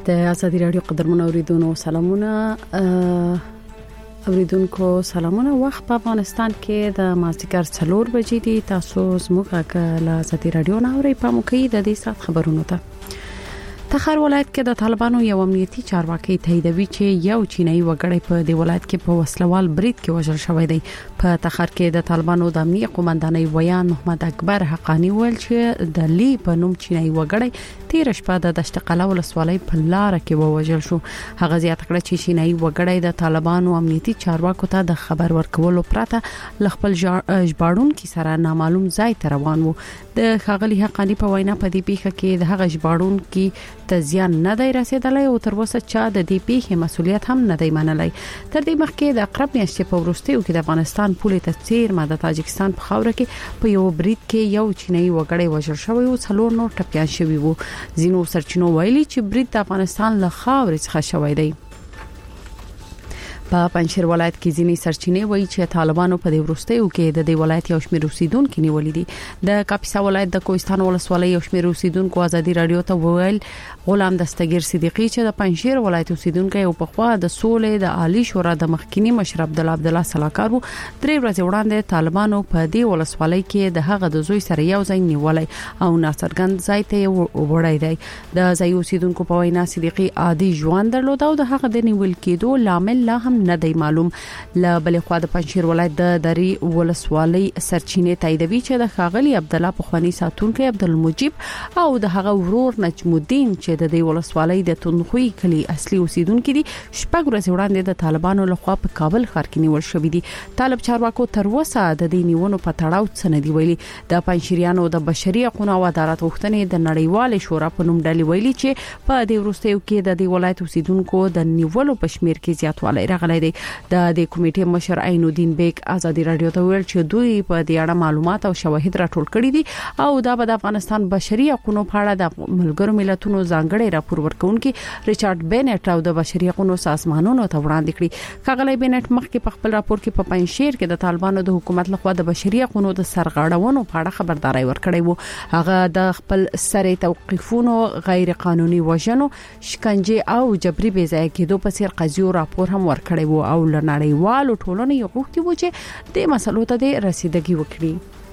د ازادي رادیو قدرمن اوریدونکو سلامونه وخت په افغانستان کې د مازدیګر 4 بجې دي. تاسو زموږ له ازادي رادیو نه اورئ په موقع د دې سات خبرونو ته. تخار ولایت کې د طالبانو یو امنیتي چارواکي تاییدوي چې یو چینایي وګړی په دی ولایت کې په وسلوال برید کې وژل شوی دی. په تخار کې د طالبانو د امنیتي قومندانۍ ویان محمد اکبر حقانی ویل چې د لی په نوم چینایي وګړی 13 شپه د دشت قلعه ولسوالۍ په لار کې وژل شو. هغه زیاته کړه چې چینایي وګړی د طالبانو امنیتي چارواکو ته د خبر ورکولو پرته خپل ژباړونکو سره نامعلوم ځای ته روان وو. د ښاغلي حقانی په وینا په دې پیښه کې د هغه ژباړونکو ته زیان نه دی رسیدلی او تر اوسه چا د دې پیښې مسولیت هم نه دی منلی. تر دې مخکې د اقرب میاشتې په وروستیو کې د افغانستان پولې ته څیرمه د تاجکستان په خاوره کې په یو برید کې یو چینایي وګړی وژل شوی او 4 نور ټپيان شوي وو. ځینو سرچینو ویلي چې برید د افغانستان له خاورې څخه شوی دی. په پنځیر ولایت کې ځینې سرچینې وایي چې طالبانو په دې وروستیو کې د دې ولایت یو شمېر اوسیدونکو نیولې دي. د کاپیسا ولایت د کوهستان ولسوالۍ یو شمېر اوسیدونکو ازادي رادیو ته وویل غلام دستگیر صدیقی چې د پنځیر ولایت اوسیدونکو او په خوا د سولې د عالی شورا د مخکینی مشر عبد الله صلاحکار وو. 3 ورځې وړاندې طالبانو په دې ولسوالۍ کې د هغه د زوی سره یو ځای نیولای او ناڅرګند ځای ته وړای دی. د ځای اوسیدونکو په وینا صدیقی عادي ژوند درلود او د هغه د نیول کېدو لامل لا هم نه دی معلوم. له بلې خوا د پنځیر ولایت د دری ولسوالۍ سرچینې تاییدوي چې د ښاغلي عبد الله پخوانی ساتونکو عبد المجيب او د هغه ورور نجم الدین چې د دې ولسوالۍ د تونخوي کلی اصلي اوسیدونکو دي شپږ ورځې وړاندې د طالبانو لخوا په کابل ښار کې نیول شوې دي. طالب چارواکو تر اوسه د دې نیونو په تړاو څه نه دی ویلي. د پنځیریانو د بشري حقوقو او عدالت غوښتنې د نړیوال شورا په نوم ډلې ویلي چې په دې وروستیو کې د دې ولایت اوسیدونکو د نیولو په شمیر کې زیاتوالی راغلی دی. د دې کمیټې مشر عین الدین بیگ ازادي رادیو ته ویل چې دوی په دې اړه معلومات او شواهد راټول کړي دي او دا به د افغانستان بشري حقوقو په اړه د ملګرو ملتونو ځانګړي راپور ورکونکي ریچارډ بینټ او د بشري حقوقو سازمانونو ته وړاندې کړي. ښاغلی بینټ مخکې په خپل راپور کې په پنځیر کې د طالبانو د حکومت لخوا د بشري حقوقو د سرغړونو په اړه خبرداري ورکړې وو. هغه د خپل سره توقيفونو غیر قانوني وژنو شکنجه او جبري بې ځای کېدو په سر قضیو راپور هم ورکړی وو او لنړیوالو ټولنې یو غوښتي و چې د مسلو ته د رسیدګي وکړي.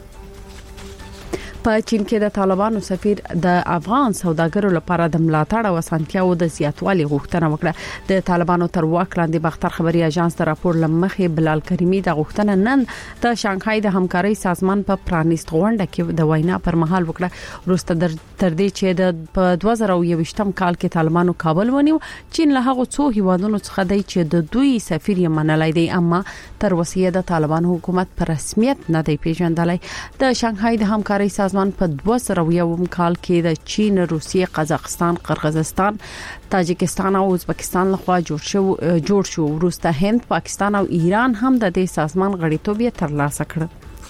په چین کې د طالبانو سفیر د افغان سوداګرو لپاره د ملاتړ او اسانتیاو د زیاتوالي غوښتنه وکړه. د طالبانو تر واک لاندې باختر خبري اژانس د راپور لمخې بلال کریمی د غوښتنه نن د شانګهای د همکارۍ سازمان په پرانیست غونډه کې د وینا پر مهال وکړه. وروسته تر دې چې د 2021م کال کې طالبانو کابل ونیو، چین له هغه څو هیوادونو څخه دی چې د دوی سفیر یې منلای دی، اما تر وسیه د طالبانو حکومت پر رسمیت نه دی پیژندلای. د شانګهای د همکارۍ سازمان په 2001 کال کې د چین، روسیې، قزاقستان، قرغیزستان، تاجکستان او ازبکستان لخوا جوړ شو. وروسته هند، پاکستان او ایران هم د دې سازمان غړیتوب ترلاسه کړ.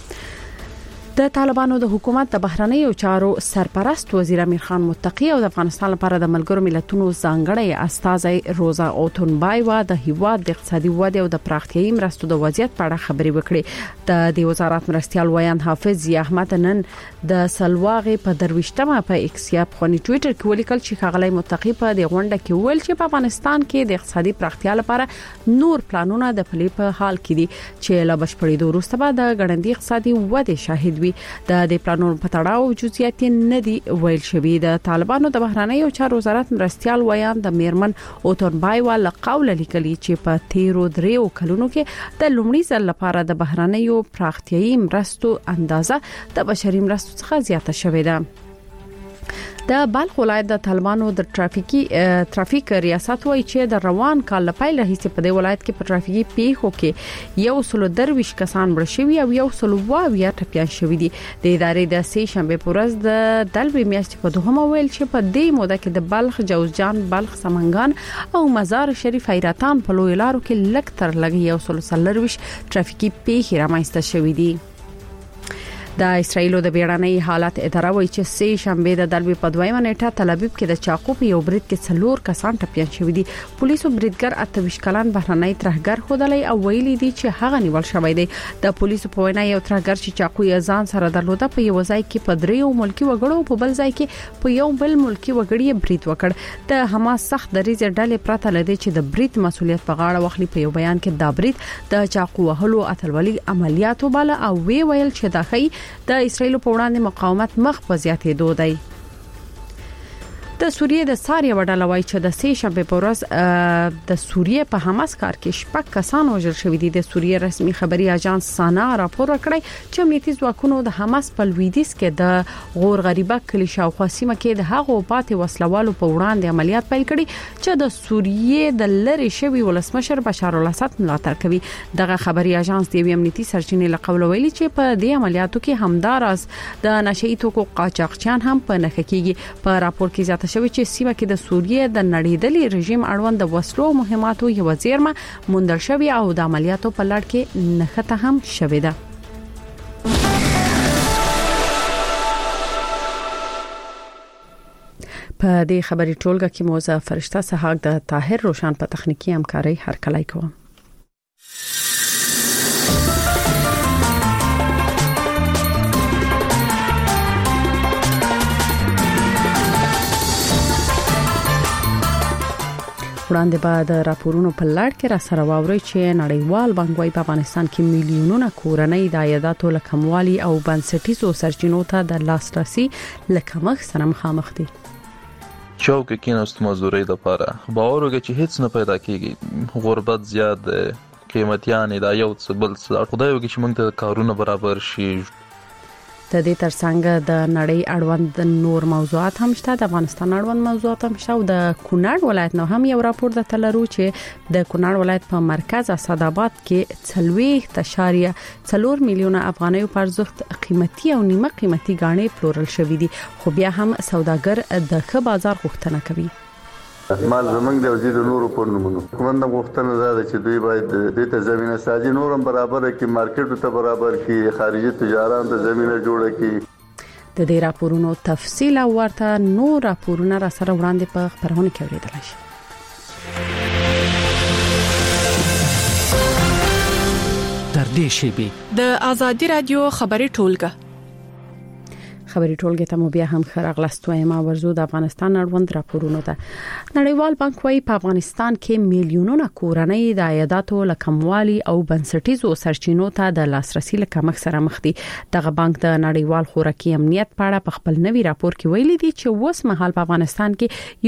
د طالبانو د حکومت د بهرنیو چارو سرپرست وزیر امیر خان متقی او د افغانستان لپاره د ملګرو ملتونو ځانګړی استازی روزا اوتونبایوا د هیواد د اقتصادي ودې او د پراختیايي مرستو د وضعیت په اړه خبرې وکړې. د وزارت مرستيال ویان حافظ احمد نن د سلواغې په درويشتمه په ایکس یا په ټوئیټر کې ولیکل چې ښاغلی متقی په د غونډه کې ویل چې په افغانستان کې د اقتصادي پراختیا لپاره نور پلانونه د پلي په حال کې دي چې لا بشپړېدو وروسته به د ګړندۍ اقتصادي ودې شاهد د دې پلانونو په تړاو جزئیات نه دي ویل شوی. د طالبانو د بهرنیو چارو وزارت مرستيال ویان د میرمن اوتونبایوا له قوله لیکلي چې په 13 کلونو کې د لومړي ځل لپاره د بهرنیو پراختیايي مرستو اندازه د بشري مرستو څخه زیاته شوې ده. د بلخ ولایت د طالبانو د ترافیک ریاست وایي چې د روان کال لپاره هیڅ په دې ولایت کې په ترافیکي پیښو کې 123 کسان مړ شوي او 122 ټپيان شوي دي. د ادارې د سې شنبه پر ورځ د دلبي میاشتې په 2 ویل چې په دې موده کې د بلخ، جوزجان، بلخ، سمنګان او مزار شریف حیرتان په لوی لارو کې لږ تر لږ 140 ترافیکي پیښې رامنځته شوې دي. د اسرایل د بیړنۍ حالت اداره وایي چې سه شنبه د دلوي په 2 نیټه تل ابیب کې د چاقو په یو برید کې 4 کسان ټپيان شوي دي. پولیسو بریدګر 28 کلن بهرنۍ ترهګر خودلې او ویلي دي چې هغه نیول شوی دی. د پولیسو په وینا یو ترهګر چې چاقو یې ځان سره درلوده په یو ځای کې په 3 ملکی وګړو په بل ځای کې په یو بل ملکی وګړي برید وکړ. د حماس سخت دریځ ډلې پرته لدی چې د برید مسؤلیت په غاړه واخلي. په یو بیان کې دا برید د چاقو وهلو اتلولي عملیاتو بل او ویل چې دا خي د اسرایل په وړاندې مقاومت مخ په زیاتېدو دی. د سوریې د ساریه وډاله وایي چې د سه شنبه په ورځ د سوریې په حماس کار کې شپږ کسان وژل شوي دي. د سوریې رسمي خبري اژانس سانا راپور ورکړی چې امنیتي ځواکونو د حماس په لویدیځ کې د غور غریبه کلی شاوخوا سیمه کې د هغو پاتې وسلوالو په وړاندې عملیات پیل کړي چې د سوریې د لری شوی ولسمشر بشار الاسد ملاتړ کوي. دغه خبري اژانس د امنیتي سرچینې لقول ویلي چې په دې عملیاتو کې همدارس د نشئی توکو قاچاقچیان هم په نښه کیږي. په راپور کې شوی چې سیمه کې د سوریې د نړیدلې رژیم اړوند د وسلو مهماتو یو وزیرمه موندل شوی او د عملیاتو په لړ کې نښته هم شوې ده. په دې خبري ټولګه کې موزه فرشته سحاق د طاهر روشن په تخنیکی همکاري هرکلی کوم. وړاندې بعد راپورونو په لړ کې را سره واوري چې نړیوال بانک وايي په افغانستان کې میلیونونه کورنۍ د عایداتو لکموالي او بنسټیزو سرچینو ته د لاسرسي لکمښت سره مخامخ دي. چوک کې کیناست مزدوري د پاره باور وکړي چې هیڅ نه پیدا کیږي. غربت زیات قیمتيان دا یو څه بل څه خدای وکړي چې موږ ته کارونه برابر شي. د دې ترڅنګ د نړۍ اړوند نور موضوعات هم شته. د افغانستان اړوند موضوعات هم شته او د کونړ ولایت نو هم یو راپور د تلرو چې د کونړ ولایت په مرکز اسداباد کې 3.4 میلیونه افغانۍ په ارزښت قیمتي او نیمه قیمتي غاڼې پلورل شوې دي. خو بیا هم سوداګر د ښه بازار غوښتنه کوي. مال زمنګ د وزیر نورو په نومونو کومه غوښتنه ده چې دوی باید د ته زمينه سازي نورم برابر کړي، مارکیټ ته برابر کړي، خارجي تجارت ته زمينه جوړه کړي. د دې راپورونو تفصیل او ورته نور راپورونه را سره وړاندې په خبرونه کې اوریدل شي. تر دې شی د ازادي رادیو خبري ټولګه خبري ټولګه ته مو بیا هم خراغلستوي ما ورزو د افغانستان اړوند راپورونه ده. نړیوال بانک وايي په افغانستان کې میلیونونه کورنۍ د عایداتو لکموالي او بنسټیزو سرچینو ته د لاسرسي لکمښت سره مخ دي. دغه بانک د نړیوال خوراکي امنیت په اړه په خپل نوي راپور کې ویلي دي چې اوس مهال په افغانستان کې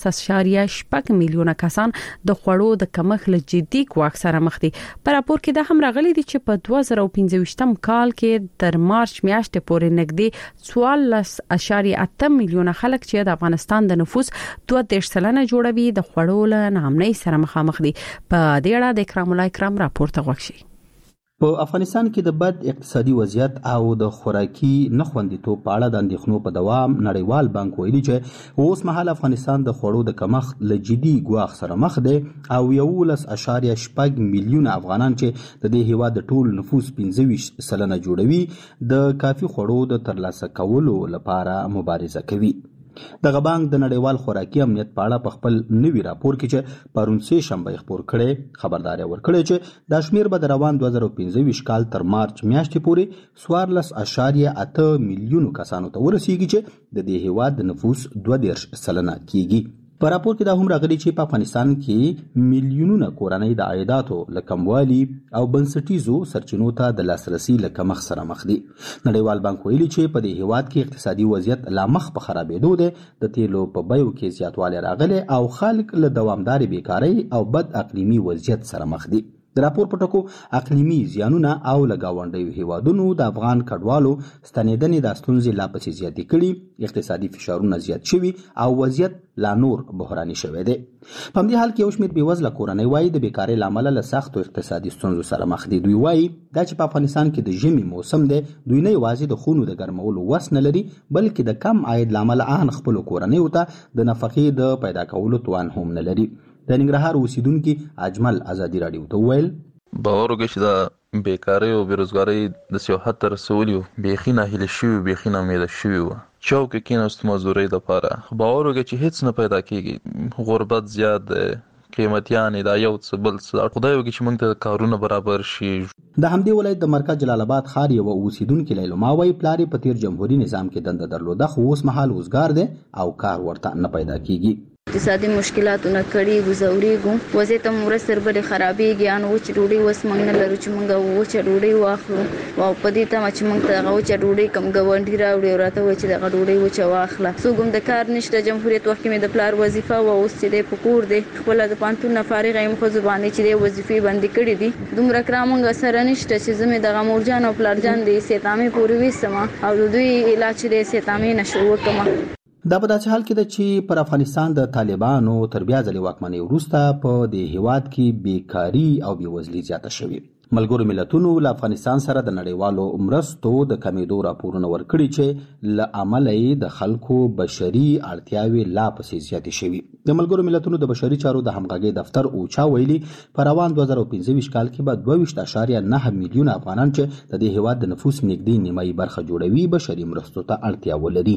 11.8 میلیونه کسان د خوړو د کمښت له جدي ګواښ سره مخ دي. په راپور کې دا هم راغلي دي چې په 2015 کال کې تر مارچ میاشتې پورې نږدې 14.8 میلیونه خلک چې د افغانستان د نفوس 2.3% جوړوي د خوړو له ناامنۍ سره مخامخ دي. په دې اړه د کرام الله کرام راپور ته وښیي. په افغانستان کې د بد اقتصادي وضعیت او د خوراکي نخوندیتوب په اړه د اندېښنو په دوام نړیوال بانک ویلي چې اوس مهال افغانستان د خوړو د کمښت له جدي ګواښ سره مخ دی او 11.8 میلیونه افغانان چې د دې هیواد د ټول نفوس 25% جوړوي د کافي خوړو د ترلاسه کولو لپاره مبارزه کوي. دغه بانک د نړیوال خوراکي امنیت په اړه په خپل نوي راپور کې چې پرون سه شنبه خبر کړي خبرداري ورکړي چې د شمیر به د روان 2015 کال تر مارچ میاشتې پورې 14.8 میلیونو کسانو ته ورسیږي چې د دې هیواد د نفوس 2.3% کیږي. په راپور کې دا هم راغلي چې په افغانستان کې میلیونونه کورنۍ د عایداتو لکموالي او بنسټیزو سرچینو ته د لاسرسي لکمښت سره مخ دي. نړیوال بانک ویلي چې په دې هیواد کې اقتصادي وضعیت لا مخ په خرابېدو دی. د تیلو په بیو کې زیاتوالی راغلی او خلک له دوامدارې بیکارۍ او بد اقلیمي وضعیت سره مخ دي. د راپور په ټکو اقلیمي زیانونه او لګاونډیو هیوادونو د افغان کډوالو ستنېدنې د ستونزې لا پسې زیاتې کړي، اقتصادي فشارونه زیات شوي او وضعیت لا نور بحراني شوی دی. په همدې حال کې یو شمېر بېوزله کورنۍ وایي د بیکارۍ له امله له سختو اقتصادي ستونزو سره مخ دي. دوی وایي دا چې په افغانستان کې د ژمي موسم دی دوی نه یوازې د خونو د ګرمولو وس نه لري بلکې د کم عاید له امله ان خپلو کورنیو ته د نفقې د پیدا کولو توان هم نه لري. د ننګرهار اوسیدونکي اجمل ازادي راډیو ته وویل باور وکړئ چې دا بیکاری او بیروزګاری د سیو حد ته رسولي وو، بیخي ناهیلي شوي، بیخي ناامیده شوي وو. چوک کې کېناستو مزدورۍ دپاره، باور وکړئ چې هیڅ نه پیدا کېږي، غربت زیات دی، قیمتیانې دا یو څه بل څه، خدای وکړي چې موږ ته کارونه برابر شي. د همدې ولایت د مرکز جلال آباد ښار یو اوسیدونکي لیلما وایي پلار یې په تیر جمهوري نظام کې دنده درلوده، خو اوس مهال وزګار دی او کار ورته نه پیدا کېږي. اقتصادي مشکلاتونه کړي گزاوريږو، وضعیت مور سربل خرابېږي، ان وچ ډوډۍ وس موږ نه لرو چې موږ وچ ډوډۍ واخلو، او په دې ته چې موږ ته وچ ډوډۍ کم غونډي راوړي او راته وچ د ډوډۍ وچ واخله. څوګم د کار نشته، جمهوریت وخت کې د پلار وظیفه و اوس چې د پکور دی خپل د پانتون فارغ ایم خو زبانه چې د وظیفې باندې کړې دي، دومره کرامنګ سره نشته چې زمي د غمور جان او پلار جان د سیتامي پوری وسما او دوی علاج د سیتامي نشو وکما. دا په داسې حال کې ده چې پر افغانستان د طالبانو تر بیا ځلې واکمنۍ وروسته په دې هیواد کې بیکاري او بېوزلي زیاته شوې. ملګرو ملتونو له افغانستان سره د نړیوالو مرستو د کمیدو راپورونه ورکړي چې له امله یې د خلکو بشري اړتیاوې لا پسې زیاتې شوي. د ملګرو ملتونو د بشري چارو د همغږۍ دفتر اوچا ویلي په روان 2015 کال کې به 22.9 میلیونه افغانان چې د دې هیواد د نفوس نږدې نیمایي برخه جوړوي بشري مرستو ته اړتیا ولري.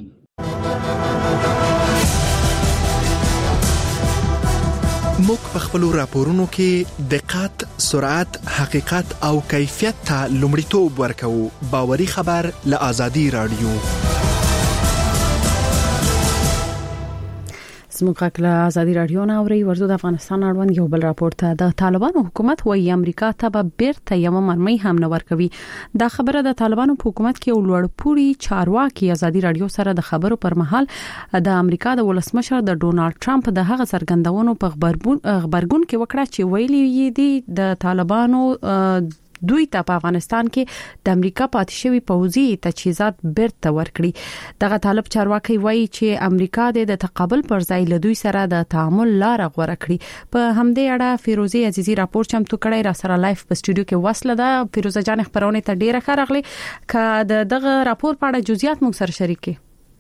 موږ په خپلو راپورونو کې دقت، سرعت، حقیقت او کیفیت ته لومړیتوب ورکوو. باوري خبر له آزادي رادیو. زموږ کله ازادي رادیو نه اوري ورته د افغانستان اړوند یو بل راپور ته د طالبانو حکومت وایي امریکا ته به بیرته یو مرمۍ هم نه ورکوي. دا خبره د طالبانو په حکومت کې یو لوړپوړي چارواکي ازادي رادیو سره د خبرو پر مهال د امریکا د ولسمشر د ډونالد ټرمپ د هغه څرګندونو په خبرګون کې وکړه چې ویلي دي د طالبانو دوی ته په افغانستان کې د امریکا پاتې شوی پوځي تجهیزات بیرته ورکړي. دغه طالب چارواکي وایي چې امریکا د تقابل پر ځای له دوی سره د تعامل لار غوړه کړي. په همدې اړه فیروزه عزیزی راپور چمتو کړی، را سره لایف په سټوډیو کې وصله ده. فیروزه جان خبرونه ته ډیره ښه راغلی، که دغه راپور په اړه جزئیات موږ سره شریکي.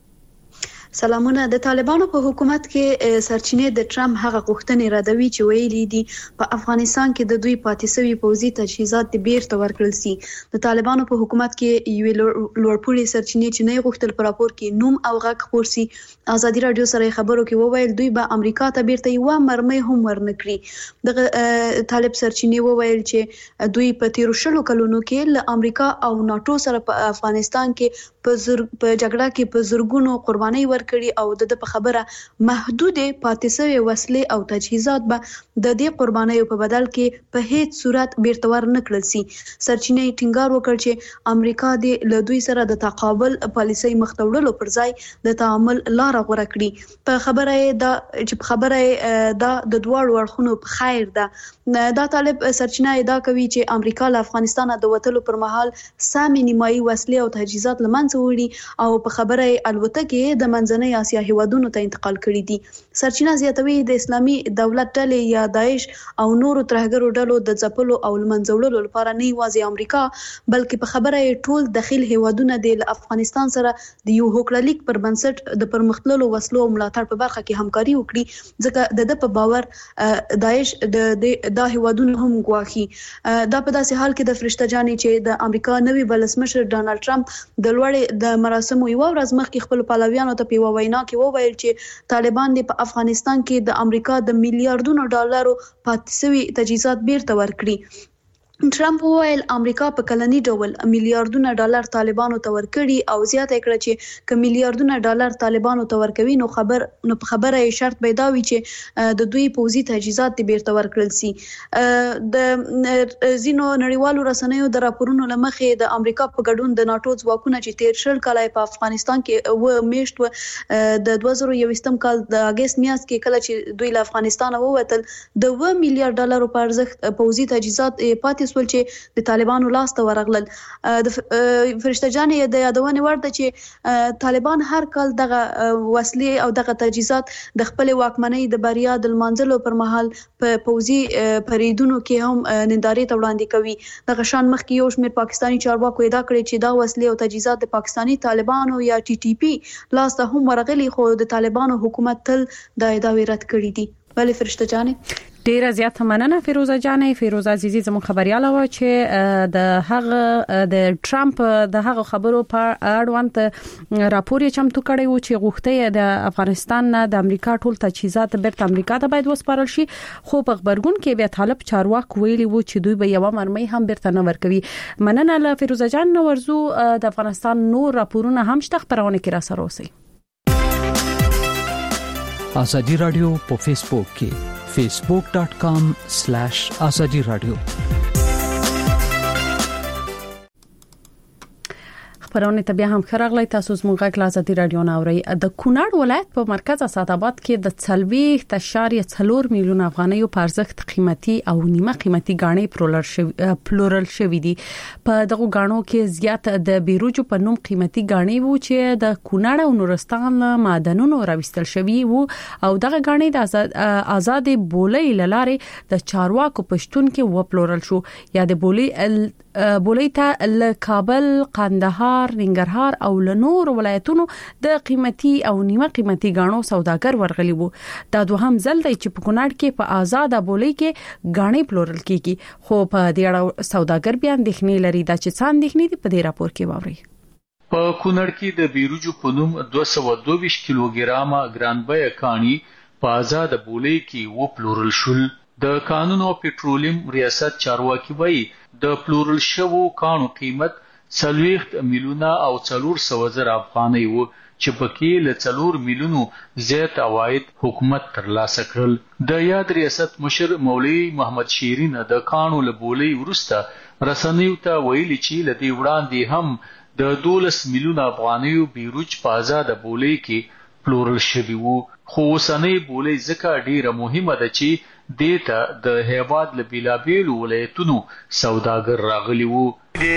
سلامونه. د طالبانو په حکومت کې سرچینې د ټرمپ هغه غوښتنې ردوي چې ویلي دي په افغانستان کې د دوی پاتې شوی پوځي تجهیزات بیرته ورکړل شي. د طالبانو په حکومت کې یو لوړپوړي سرچینې چې نه غوښتل په راپور کې نوم او غږ خپور شي. آزادي رادیو سره خبرو کې وویل دوی به امریکا ته بیرته یو مرمۍ هم ورنکړي. دغه طالب سرچینې وویل چې دوی په 13 کلونو کې له امریکا او ناتو سره په افغانستان کې په جګړه کې په زرګونو قرباني ورکړي او د په خبره محدود پاتې شوی وسلې او تجهیزات به د دې قربانیو په بدل کې په هیڅ صورت بیرته ورنکړل شي. سرچینې ټینګار وکړ چې امریکا د له دوی سره د تقابل پالیسۍ مختوړلو پر ځای د تعامل لار غوړه کړي. په خبره دا چې په خبره دا د دوه اړخونو په خیر ده. دا طالب سرچینه ادعا کوي چې امریکا له افغانستان د وټلو پر مهال سامي نیمایي وسلې او تجهیزات لمنځه وړي او په خبره الوتکه د منځنۍ اسیا هیوادونو ته انتقال کړي دي. سرچینه زیاتوي د اسلامي دولت ډلې یا داعش او نورو ترهګرو ډلو د ځپلو او لمنځوړلو لپاره نه یوازې امریکا بلکې په خبره ټول داخل هیوادونه د افغانستان سره د یو هوکړلیک پر بنسټ د پرمختللو وسلو او ملاتړ په برخه کې همکاري وکړي، ځکه د په باور داعش د هیوادونو هم غواخي. دا په داسې حال کې د فرشته جانې چې د امریکا نوي ولسمشر ډونالد ټرمپ د لوړ د مراسمو یو ورځ مخکې خپل پلویانو ته په وینا کې وویل چې طالبان په افغانستان کې د امریکا د میلیارډونو ډالرو پاتې شوی تجهیزات بیرته ورکړي. ټرمپ وویل امریکا په کلنی ډول میلیارډونه ډالر طالبانو ته ورکړي او زیاته کړه چې ک میلیارډونه ډالر طالبانو ته ورکوي نو خبره شرط پیدا وي چې د دوی پوځي تجهیزات بیرته ورکړل شي. د زینو نړیوالو رسنیو د راپورونو لمخې د امریکا په ګډون د ناتو ځواکونه چې 13 کال په افغانستان کې و میشت د 2021 کال د اگست میاشت کې کله چې دوی له افغانستان ووتل د 1 میلیارډ ډالر په ارزښت پوځي تجهیزات پاتې سول چې د طالبانو لاس ته ورغلل. د فرشته جانې د یادونه ورته چې طالبان هر کال دغه وسلې او دغه تجهیزات د خپل واکمنۍ د بریا د منځلو پر مهال په پوځي پریدونو کې هم نندارې ته وړاندې کوي. دغه شان مخکې یو شمېر پاکستاني چارواکو ادعا کړې چې دا وسلې او تجهیزات د پاکستاني طالبانو یا TTP لاس ته هم ورغلي، خو د طالبانو حکومت تل دا ادعاوې رد کړې دي. بله فرشته جانې ډیره زیاته مننه فیروزه جانې. فیروزه عزیزي زموږ خبرياله و چې د هغه د ټرمپ د هغه خبرو په اړوند راپور یې چمتو کړی و چې غوښته د افغانستان نه د امریکا ټول تجهیزات بیرته امریکا ته باید وسپارل شي، خو په خبرګون کې بیا طالب چارواک ویلي و چې دوی به یو مرمۍ هم بیرته نه ورکوي. مننه له فیروزه جان. ورزو د افغانستان نور راپورونه هم شته، خبرونه کې را سره اوسئ. ازادي رادیو په فیسبوک کې facebook.com/azadi radio. خبرونه ته بیا هم خراغلی تاسو زموږ غږ ازادي رادیو ناوړي. د کونړ ولایت په مرکز اسعدآباد کې د 40.4 میلیون افغانیو په ارزښت قیمتي او نیمه قیمتي غاڼې پلورل شوې دي. په دغه غاڼو کې زیات د بیروجو په نوم قیمتي غاڼې وو چې د کونړ او نورستان معدنونو راوستل شوې وو او دغه غاڼې د آزاد بولۍ لاره د چارواکو پښتون کې و پلورل شو. یا د بولۍ ته له کابل، قندهار، ننګرهار او لنور ولایتونو د قیمتي او نیمه قیمتي غاڼو سوداګر ورغلي وو. دا دوهم ځل دی چې په کونړ کې په آزاد بولۍ کې غاڼې پلورل کیږي، خو په دې اړه سوداګر بیان اندېښنې لري دا چې څه اندېښنې دي په دې راپور کې واوري. په کونړ کې د بیروجو په نوم 222 کیلوګرامه ګرانبیه کاڼي په آزاد بولۍ کې و پلورل شول. د قانون او پټرولیم ریاست چارواکي وایي د پلورل شوو کانو قیمت 40 میلیونه او 400,000 افغانۍ وو چې پکې له 4 میلیونو زیات عواید حکومت ترلاسه کړل. د یاد ریاست مشر مولوی محمد شیرین د کانو له بولۍ وروسته رسنیو ته ویلي چې لدی وړاندې هم د 12 میلیونه افغانیو بیروج په آزاد بولۍ کې پلورل شوی وو. خو اوسنۍ بولۍ ځکه ډیره مهمه ده چې دیتا د هیواد له بیلابیلو ولایتونو سوداګر راغلي وو. د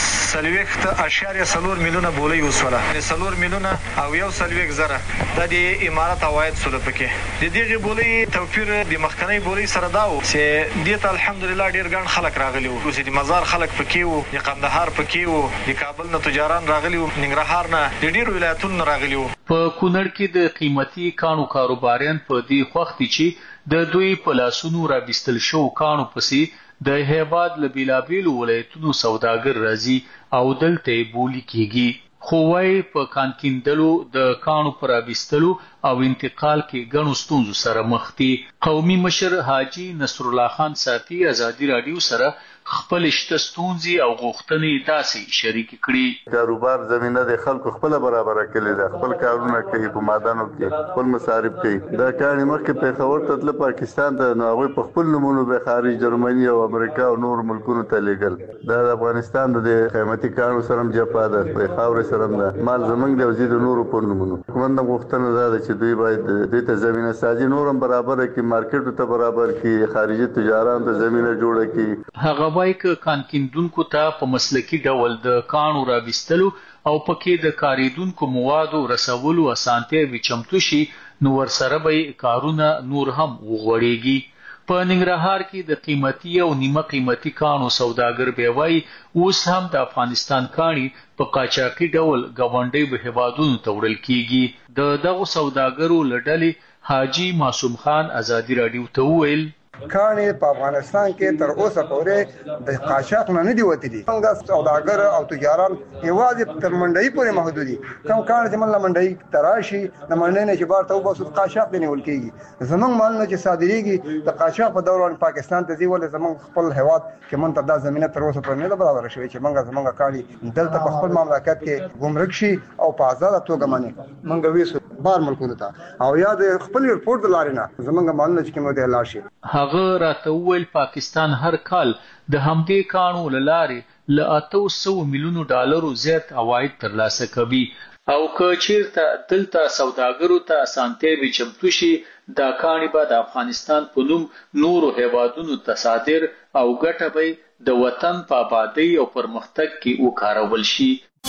40.4 میلیونه بولۍ وسوله 4 میلیونه او 1.1 د امارات عواید سره پکې د دې بولۍ توفیر د مخکنی بولۍ سره داو چې دیتا الحمدلله ډیر ګڼ خلک راغلي وو. د مزار خلک پکې وو، د قندهار پکې وو، د کابل نه تجاران راغلي وو، ننګرهار نه د ډیرو ولایتونو راغلي وو. په کونړ کې د قیمتي کانو کاروباریان په دې وخت چې د دوی په لاسونو را بستل شو کانو پسې د هیواد له بیلابیلو ولایتونو سوداګر راځي او دلته بولی کیږي. خو وايي په کانکیندلو د کانو پر بستلو او انتقال کې ګڼو ستونزو سره مخ دي. قومي مشر حاجی نصر الله خان صافي ازادي رادیو سره خپل شته ستونزې او غوښتنې داسې شریک کړي. کاروبار زمينه د خلکو خپل برابر کړي، د خپل کارونه کوي، په مادانو کې خپل مصارف کوي. دا کار مخکې په خبر ته د پاکستان د نوغوي په خپل نمونه به خارج جرمني او امریکا او نور ملکونو ته لګل. دا د افغانستان د قیمتي کارو سره جپا ده، په خاور سره ده، مال زمنګ د وزیر نور په نمونه. کومه غوښتنه ده چې دوی باید د ته زمينه سازي نورم برابر کړي، مارکیټ ته برابر کړي، خارجي تجاران ته زمينه جوړه کړي. هغه وایي ک کانکیندونکو ته په مسلکی ډول د کانو را بستلو او پکې د کاریدونکو موادو رسولو اسانتیا وچمتو شي، نو ورسره به کارونه نور هم وغوړيږي. په ننګرهار کې د قیمتي او نیمه قیمتي کانو سوداګر به وایي اوس هم د افغانستان کاني په قاچاقي ډول گاونډي به هوادونو ته وړل کیږي. دغه سوداګرو لړلې حاجی معصوم خان ازادي رادیو ته ویل کانې په افغانستان کې تر اوسه پورې د قاچاق نه دی وتلی. څنګه سوداګر او تجاران یوازې تر منډي پورې محدود دي. کوم کان چې منله منډي تراشي د منډي نه چې بار ته وباسو قاچاق دی نیول کیږي. زمونږ مال نه چې صادریږي د قاچاق په دوران پاکستان ته دی ولې زمونږ خپل هواد چې مونږ ته د زمينه تر اوسه پورې نه برابر شوی چې زمونږ کاني دلته په خپل مملکت کې ګمرک شي او په آزاد توګه مانی مونږ وېسو بار ملکونو ته او یاد خپل ریپورت دلارینه زمونږ مال نه چې کومه دی لاشي. هغه راته ویل پاکستان هر کال د همدې کانو لارې ل 800 میلیونو ډالرو زیات عواید ترلاسه کوي او که چیرته دلته سوداګرو ته اسانتیا وچمتو شي دا کاني به د افغانستان په نوم نورو هیوادونو ته صادر او ګټه به د وطن په آبادی او پرمختګ کې وکارول شي.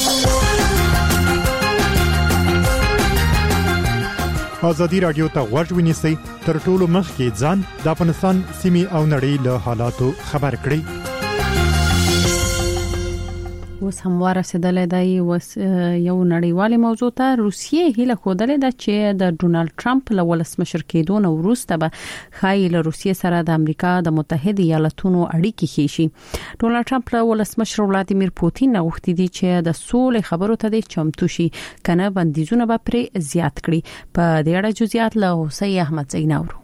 ازادي رادیو ته غوږ ونیسئ، تر ټولو مخکې ځان د افغانستان سیمې او نړۍ له حالاتو خبر کړئ. اوس هم ورسېدلې دی یو نړیوالې موضوع ته روسیې هیله خوده ده چې د ډونالد ټرمپ له ولسمشر کېدو نو وروسته به خای له روسیې سره د امریکا د متحده ایالاتونو اړیکې ښه شي. ډونالد ټرمپ له ولسمشر ولادیمیر پوتین غوښتي دي چې د سولې خبرو ته د چمتو شي کنه بندیزونه به پر زیات کړي. په دې اړه جزئیات له حسین احمد زیناورو.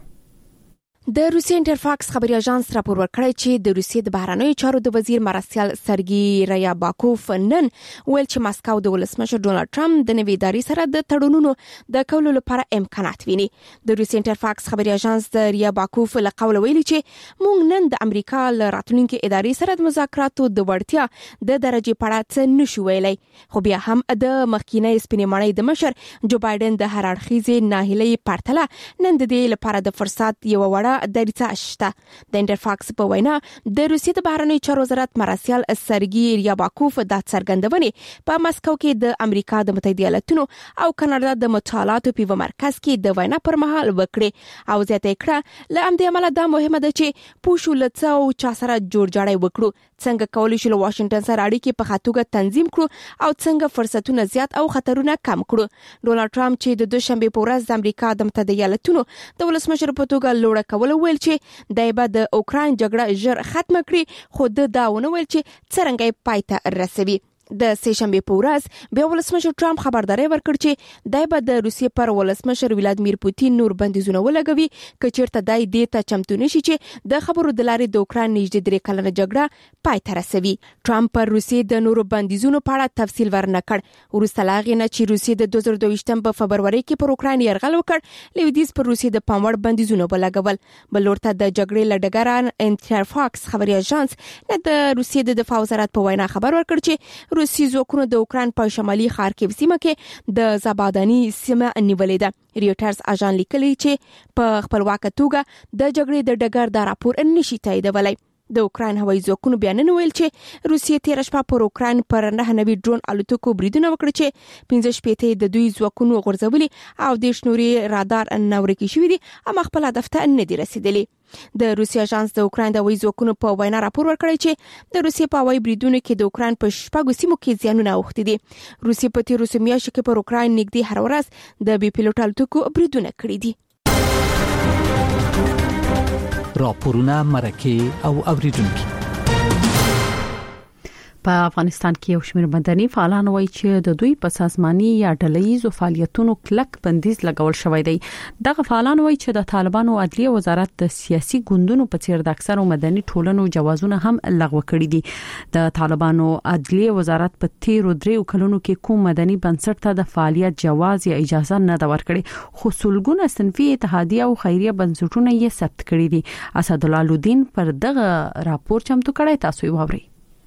د روسي انټرفاکس خبري اژانس راپور ورکړی چې د روسیې د بهرنیو چارو د وزیر مارسیال سرګي ریاباکوف نن ویل چې ماسکو د ولسمشر ډونالد ټرمپ د نوي ادارې سره د تړونونو د کولو لپاره امکانات ویني. د روسي انټرفاکس خبري اژانس د ریاباکوف له قوله ویلي چې موږ نن د امریکا له راتلونکو ادارې سره د مذاکراتو د وړتیا د درجه پړه څه نشو ویلای، خو بیا هم د مخکینی سپینمنۍ د مشر جو بایدن د هر اړخیزې ناهیلۍ پرتله نن د دې لپاره د فرصت یو وړه دریڅه شته. د انټرفاکس په وینا د روسیې د بهرنیو چارو وزارت مارسیال سرګي ریاباکوف د څرګندونې په مسکو کې د امریکا د متحده ایالاتونو او کاناډا د مطالعاتو په مرکز کې د وینا پر مهال وکړي او زیاته کړه له امده عمله دا مهمه ده چې پوښو لڅ او چا سره جوړ جاړی وکړو، څنګه کولی شو له واشنگټن سره اړیکې په خاطوګه تنظیم کړو او څنګه فرصتونه زیات او خطرونه کم کړو. ډونالد ټرمپ چې د دوشنبه په ورځ د امریکا د متحده ایالاتونو د ولسمشر په توګه لوړه کول ویل چې دایبه د اوکراین جګړه ژر ختم کړي، خو دا ونه ویل چې څنګه پای ته رسوي. د سهشنبه په ورځ بیا ولسمشر ټرمپ خبرداري ورکړ چې دایبه د روسیې پر ولسمشر ولادیمیر پوتین نور بندیزونه ولګوي کچیرته دای دې ته چمتو نشي چې د خبرو د لارې د اوکراین نږدې 3 کلنه جګړه پای ته رسوي. ټرمپ پر روسیې د نورو بندیزونو په اړه تفصیل ورنکړ. وروسته لاغې نه چې روسیې د 2022 په فبروري کې پر اوکراین یرغل وکړ، لویدیز پر روسیې د پاموړ بندیزونه ولګول. بل ورته د جګړې لډګران انټرفاکس خبري اژانس د روسیې د دفاع وزارت په وینا خبر ورکړ چې روسي ځواکونو د اوکراین په شمالي خارکیو سیمه کې د زابادانی سیمه نیولې ده. ریوټرز اژانس لیکلي چې په خپلواک توګه د جګړې د ډګر د راپور نشي تاییدولای. د اوکراین هوایي ځواکونو بیان ویل چې روسیې تیر شپه پر اوکراین پر 9 ډرون الوتکو بریدونه وکړي چې 15 د دوی ځواکونو غورځولي او د شنوري رادار نورکی شوې دي اما خپل هدف ته نه دي رسیدلي. د روسي اژانس د اوکراین د هوایي ځواکونو په وینا راپور ورکړی چې د روسیې په هوایي بریدونو کې د اوکراین په شپږو سیمو کې زیانونه اوښتي دي. روسیې په تیر میاشتو کې پر اوکراین نږدې هر ورځ د بي پیلوټ الوتکو بریدونه کړي دي. راپورونه مرکه او اوریدونکو. په افغانستان کې یو شمېر مدني فعالان وایي چې د دوی په سازماني یا ډله‌ییزو فعالیتونو کلک بندیز لګول شوی دی. دغه فعالان وایي چې د طالبانو عدلیه وزارت د سیاسي ګوندونو په څیر د اکثرو مدني ټولنو جوازونه هم لغوه کړي دي. د طالبانو عدلیه وزارت په تیرو 3 کلونو کې کوم مدني بنسټ ته د فعالیت جواز یا اجازه نه دا ورکړي، خو سلګونه صنفي اتحادیه او خیریه بنسټونه یې ثبت کړي دي. اسدالله لودین پر دغه راپور چمتو کړی، تاسو یې واورئ.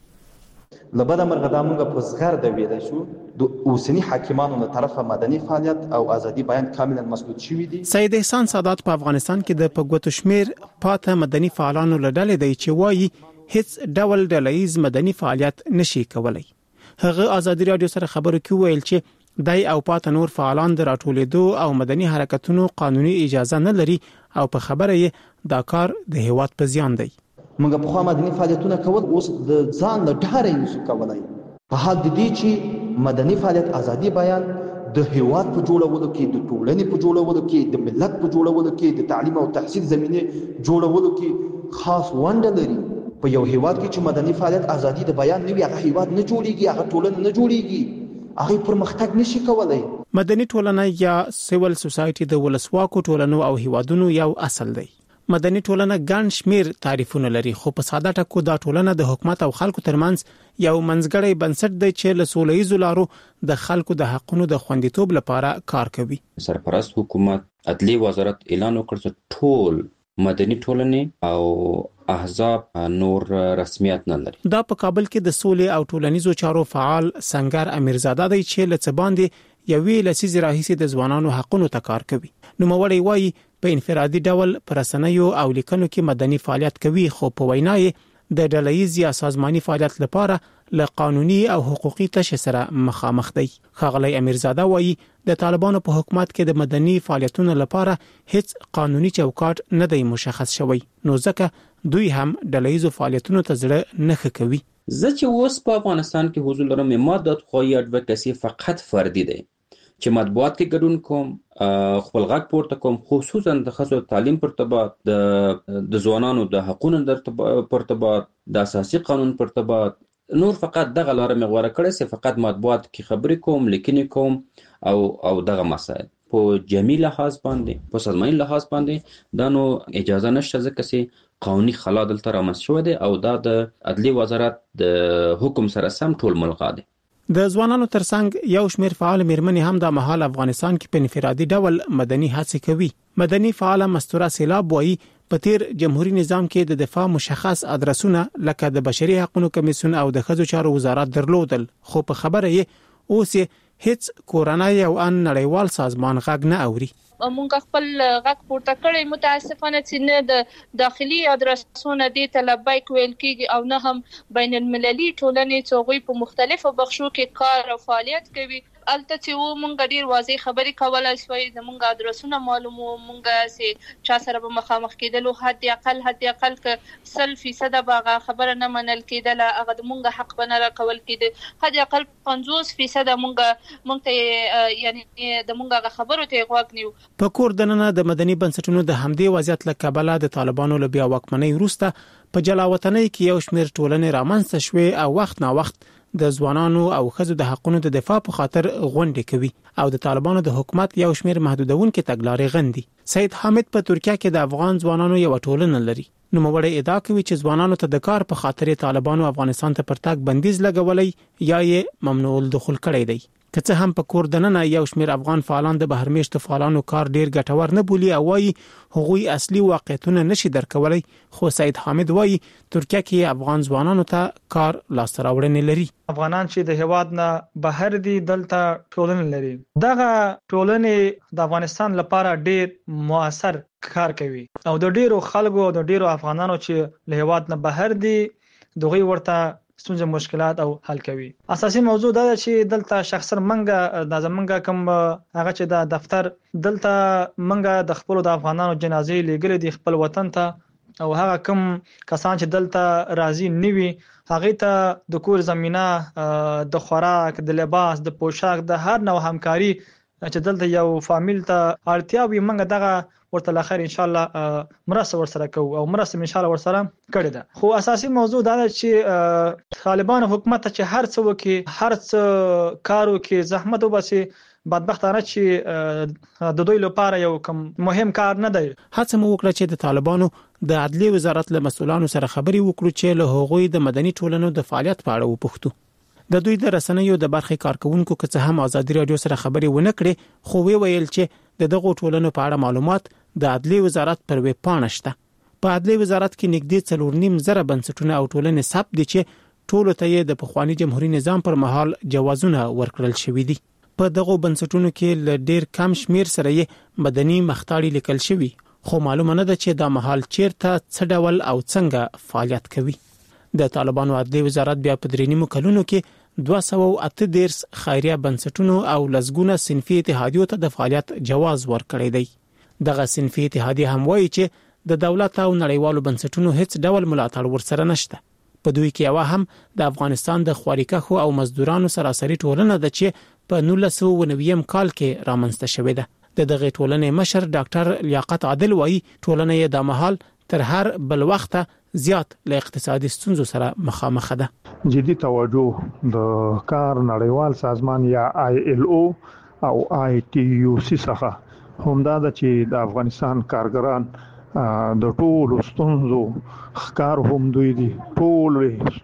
لبدا مرغدا موږ په صغر د ویل شو د اوسنی حاکمانو له طرفه مدني فعالیت او ازادي بیان کاملا مسدود شوی دي. سید احسان سادات په افغانستان کې د پګوتو شمیر پاته مدني فعالانو له ډلې دی چې وایي هیڅ ډول ډله‌ییز مدني فعالیت نشي کولای. هغه ازادي رادیو سره خبرو کې ویل چې دای او پاته نور فعالان د راټولېدو او مدني حرکتونو قانوني اجازه نه لري او په خبره یې دا کار د هیواد په زیان دی. موږ په خوا مدني فعالیتونه کول اوس د ځان له ډاره نشو کولای. په حال د دې چې مدني فعالیت ازادي بیان د هیواد په جوړولو کې، د ټولنې په جوړولو کې، د ملت په جوړولو کې، د تعلیم او تحصیل زمینه جوړولو کې خاص ونډه لري. په یو هیواد کې چې مدني فعالیت ازادي د بیان نه وي، هغه هیواد نه جوړیږي، هغه ټولنه نه جوړیږي، هغه پرمختګ نشي کولای. مدني ټولنه یا سیول سوسایټي د ولسواکو ټولنو او هیوادونو یو اصل دی. مدني ټولنه ګڼ شمیر تعریفونه لري، خو په ساده ټکو دا ټولنه د حکومت او خلکو ترمنځ یو منځګړی بنسټ دی چې له سوله‌ییزو لارو د خلکو د حقونو د خوندیتوب لپاره کار کوي. سرپرست حکومت عدلیه وزارت اعلان وکړ چې ټول مدني ټولنې او احزاب نور رسمیت نه لري. دا په کابل کې د سولې او ټولنیزو چارو فعال سنگر امیرزاده دی چې لڅ باندې یوې لسیزې راهیسې د ځوانانو حقونو ته کار کوي. نوموړی وایي په انفرادي ډول پر رسنیو او لیکنو کې مدني فعالیت کوي، خو په وینا یې د ډله‌ییز یا سازماني فعالیت لپاره له قانوني او حقوقي تشه سره مخامخ دی. ښاغلی امیرزاده وایي د طالبانو په حکومت کې د مدني فعالیتونو لپاره هیڅ قانوني چوکاټ نه دی مشخص شوی، نو ځکه دوی هم ډله‌ییزو فعالیتونو ته زړه نه ښه کوي. زه چې اوس په افغانستان کې حضور لرم ما د خوایي اډوکاسي فقط فردي دی چې مطبوعات کې ګډون کوم خپل غږ پورته کوم خصوصا د ښځو تعلیم پر ارتباط د ځوانانو د حقوقو پر ارتباط د اساسي قانون پر ارتباط نور فقط دغه لاره مې غوره کړې چې فقط مطبوعات کې خبرې کوم لیکنې کوم او دغه مسایل په جمعي لحاظ باندې په سازماني لحاظ باندې دا نو اجازه نشته ځکه چې قانوني خلا دلته رامنځته شوی دی او دا د عدلي وزارت د حکم سره سم ټول ملغا دی. د ځوانانو ترڅنګ یو شمېر فعال میرمنې هم د مهال افغانستان کې په انفرادي ډول مدني هڅې کوي. مدني فعال مستوره سیلاب وایي په تیر جمهوریت نظام کې د دفاع مشخص ادرسونه لکه د بشري حقوقو کمیسیون او د ښځو چارو وزارت درلودل خو په خبره یې اوس هیڅ کورنۍ او ان نړیوال سازمان غږ نه اوري. مونږ خپل غږ پورته کړی متاسفانه چې نه د داخلي ادرسونه دي طلبای ویل کیږي او نه هم بین المللي ټولنې چې په مختلفو بخشو کې کار او فعالیت کوي. البته چې مونږ ډیر واضح خبرې کولای شوې زمونږ ادرسونه معلومو مونږه چې چا سره به مخامخ کېدلو حد اقل ک 100% باغه خبره نه منل کېدل هغه د مونږ حق بنه راکول کېده حد اقل 50% مونږ ته یعنی د مونږه خبرو ته غوږ نیو. په کور دننه د مدني بنسټونو د همدې وضعیت له کبله د طالبانو له بیا واکمنۍ وروسته په جلاوطنۍ کې یو شمېر ټولنې رامنځته شوې او وخت نا وخت د ځوانانو او ښځو د حقوقو د دفاع په خاطر غونډې کوي او د طالبانو د حکومت یو شمېر محدودونکو تګلارې غندي. سید حامد په ترکیه کې د افغان ځوانانو یو ټولنه لري. نوموړی ادعا کوي چې ځوانانو ته د کار په خاطر طالبانو افغانستان ته پرتګ بندیز لګولې یا یې ممنوع الدخول کړی دی. که څه هم په کور دننه یو شمېر افغان فعالان د بهرمېشتو فعالانو کار ډیر ګټور نه بولي او وايي هغوی اصلي واقعیتونه نشي درکولای خو سید حامد وايي ترکیه کې افغان ځوانانو ته کار لاسته راوړنې لري. افغانان چې د هواد نه بهر دي دلته ټولنې لري دغه ټولنې د افغانستان لپاره ډیر موثر کار کوي او د ډیرو خلکو او د ډیرو افغانانو چې له هواد نه بهر دي دغه ورته ستونزې مشکلات او حل کوي. اساسي موضوع دا ده چې دلته شخصا منګه د زمنګه کوم هغه چې د دفتر دلته منګه د خپل د افغانانو جنازې لګل دي خپل وطن ته او هغه کوم کسان چې دلته راضي نیوي هغه ته د کور زمينه د خوراک د لباس د پوشاک د هر نوع همکاري چې دلته یو فامیل ته اړتیا وي منګه دغه ورته لخر ان شاء الله مرسته ورسره کوو او مرسته ان شاء الله ورسره کړی ده. خو اساسي موضوع دا ده چې طالبان حکومت چې هر څه وکي هر څه کارو کې زحمت وباسي بدبختانه چې د دوی لپاره یو کوم مهم کار نه دی. هڅه مو وکړه چې د طالبانو د عدلي وزارت له مسؤلانو سره خبري وکړو چې له هغوی د مدني ټولنو د فعالیت په اړه وپوښتو. د دوی د رسنیو د برخې کارکونکو که څه هم ازادي رادیو سره خبري ونه کړي خو ویل چې دغه ټولنو په اړه معلومات د عدلي وزارت پر ویب پاڼه شته. په عدلي وزارت کې نږدې 4.5 زره بنسټونه او ټولنې ثبت دي چې ټول ته د پخوانی جمهوریت نظام پر مهال جوازونه ورکړل شوې دي. په دغه بنسټونو کې ل ډیر کم شمیر سره یې مدني مختاړي لیکل شوی خو معلومه نه ده چې دا مهال چیرته څه ډول او څنګه فعالیت کوي. د طالبانو عدلي وزارت بیا په درېنیمو کلونو کې 238 خیریه بنسټونو او لزګونه صنفي اتحادیو ته د فعالیت جواز ورکړی دی. دغه صنفي اتحادیه هم وایي چې د دولت او نړیوالو بنسټونو هیڅ ډول ملاتړ ورسره نشته. په دوی کې یو هم د افغانستان د خواریکښو او مزدورانو سراسري ټولنه ده چې په 1990 کال کې رامنځته شوې ده. د دغه ټولنې مشر ډاکټر لیاقت عادل وایي ټولنه یې د مهال تر هر بل وخت زیات له اقتصادي ستونزو سره مخامخ ده. جدي توجه د کار نړیوال سازمان یا ILO او ITUC څخه همدا د چې د افغانستان کارګران د ټولو ستونزو ښکار هم دوی دي ټول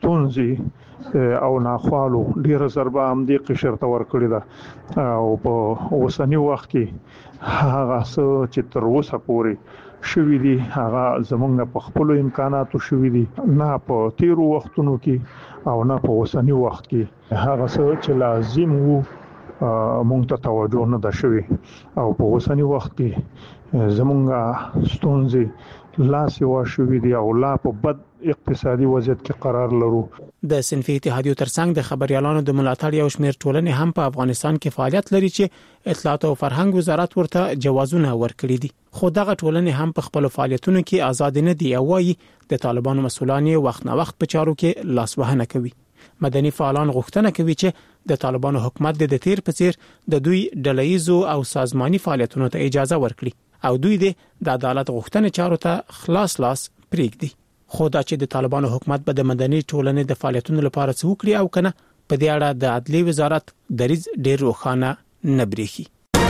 ستونزې او ناخوالو ډیره ضربه هم دي قشر ته ورکړي ده او په اوسنی وخت کې هغه څه چې تر اوسه پورې شوی دي هغه زمونږ په خپل امکاناتو شوی دي نه په تیرو وختونو کې او نه په اوسنی وخت کې هغه څه چې لازم وو مونږ ته توجه نه ده شوی او په اوسنی وخت کې زمونږ ستونزې لا سیوا شوی دي او لا په بد اقتصادي وضعیت کې قرار لرو. د صنفي اتحادیو ترڅنګ د خبريالانو د ملاتړ یو شمېر ټولنې هم په افغانستان کې فعالیت لري چې اطلاعات او فرهنګ وزارت ورته جوازونه ورکړي دي. خو دغه ټولنې هم په خپل فعالیتونو کې آزاد نه دي او وايي د طالبانو مسؤلان وخت نه وخت په چارو کې لاسوهنه کوي. مدني فعالان غوښتنه کوي چې د طالبانو حکومت د تیر په څیر د دوی ډله‌ایزو او سازماني فعالیتونو ته اجازه ورکړي او دوی د عدالت غوښتنې چارو ته خلاص لاس پریږدي. خو دا چې د طالبانو حکومت به د مدني ټولنې د فعالیتونو لپاره څه وکړي او کنه په دې اړه د عدلي وزارت دریځ ډېر روښانه نه بریښي.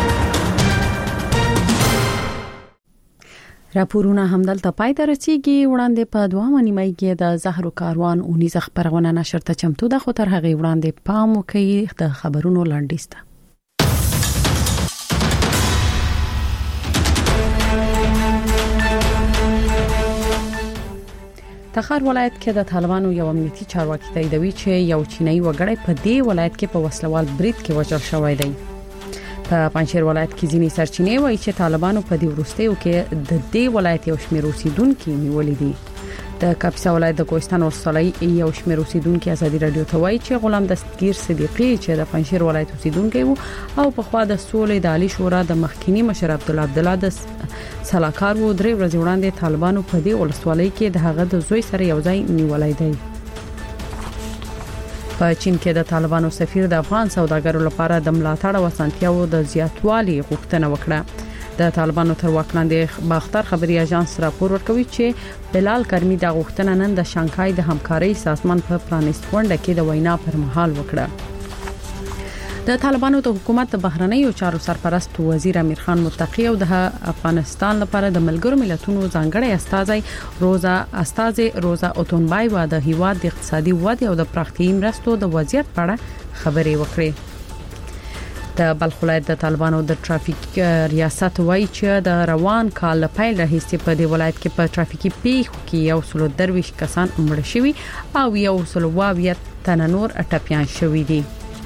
راپورونه همدلته پای ته رسیږي. وړاندې په دوامه نیمه کې د زهرو کاروان اونیزه خبرونه نشر ته چمتو ده، خو تر هغه وړاندې پام وکړئ د خبرونو لاندې ست. تخار ولایت کې د طالبانو یو امنیتي چارواکي تاییدوي چې یو چینایي وګړی په دې ولایت کې په وسلوال برید کې وژل شوی دی. په پنځیر ولایت کې ځینې سرچینې وایي چې طالبانو په دې وروستیو کې د دې ولایت یو شمېر اوسیدونکو نیولې دي. د کاپیسا ولایت د کوهستان ولسوالۍ یو شمېر اوسیدونکو ازادي رادیو ته وایي چې غلام دستگیر صدیقی چې د پنځیر ولایت اوسیدونکی وو او په خوا د سولې د عالی شورا د مخکینی مشر عبدالله د سلاکار وو، درې ورځې وړاندې طالبانو په دې ولسوالۍ کې د هغه د زوی سره یو ځای نیولای دی. په چین کې د طالبانو سفیر د افغان سوداګرو لپاره د ملاتړ او اسانتیاو د زیاتوالي غوښتنه وکړه. د طالبانو تر واک لاندې باختر خبري اژانس راپور ورکوي چې بلال کرمی د غوښتنه نن د شانګهای د همکارۍ سازمان په پرانیست غونډه کې د وینا پر مهال وکړه. د طالبانو د حکومت د بهرنیو چارو سرپرست وزیر امیر خان متقی او د افغانستان لپاره د ملګرو ملتونو ځانګړی استاذ روزا اوتونبای و د هیواد د اقتصادي ودې او د پراختیايي مرستو د وضعیت په اړه خبرې وکړې. د بلخ ولایت د طالبانو د ټرافیک ریاست وایي چې د روان کال پیل راهیسې په دې ولایت کې په ټرافیکي پیښو کې یو سلو درویش کسان مړ شوي او یو سلو واویت تن نور ټپيان شوي دي.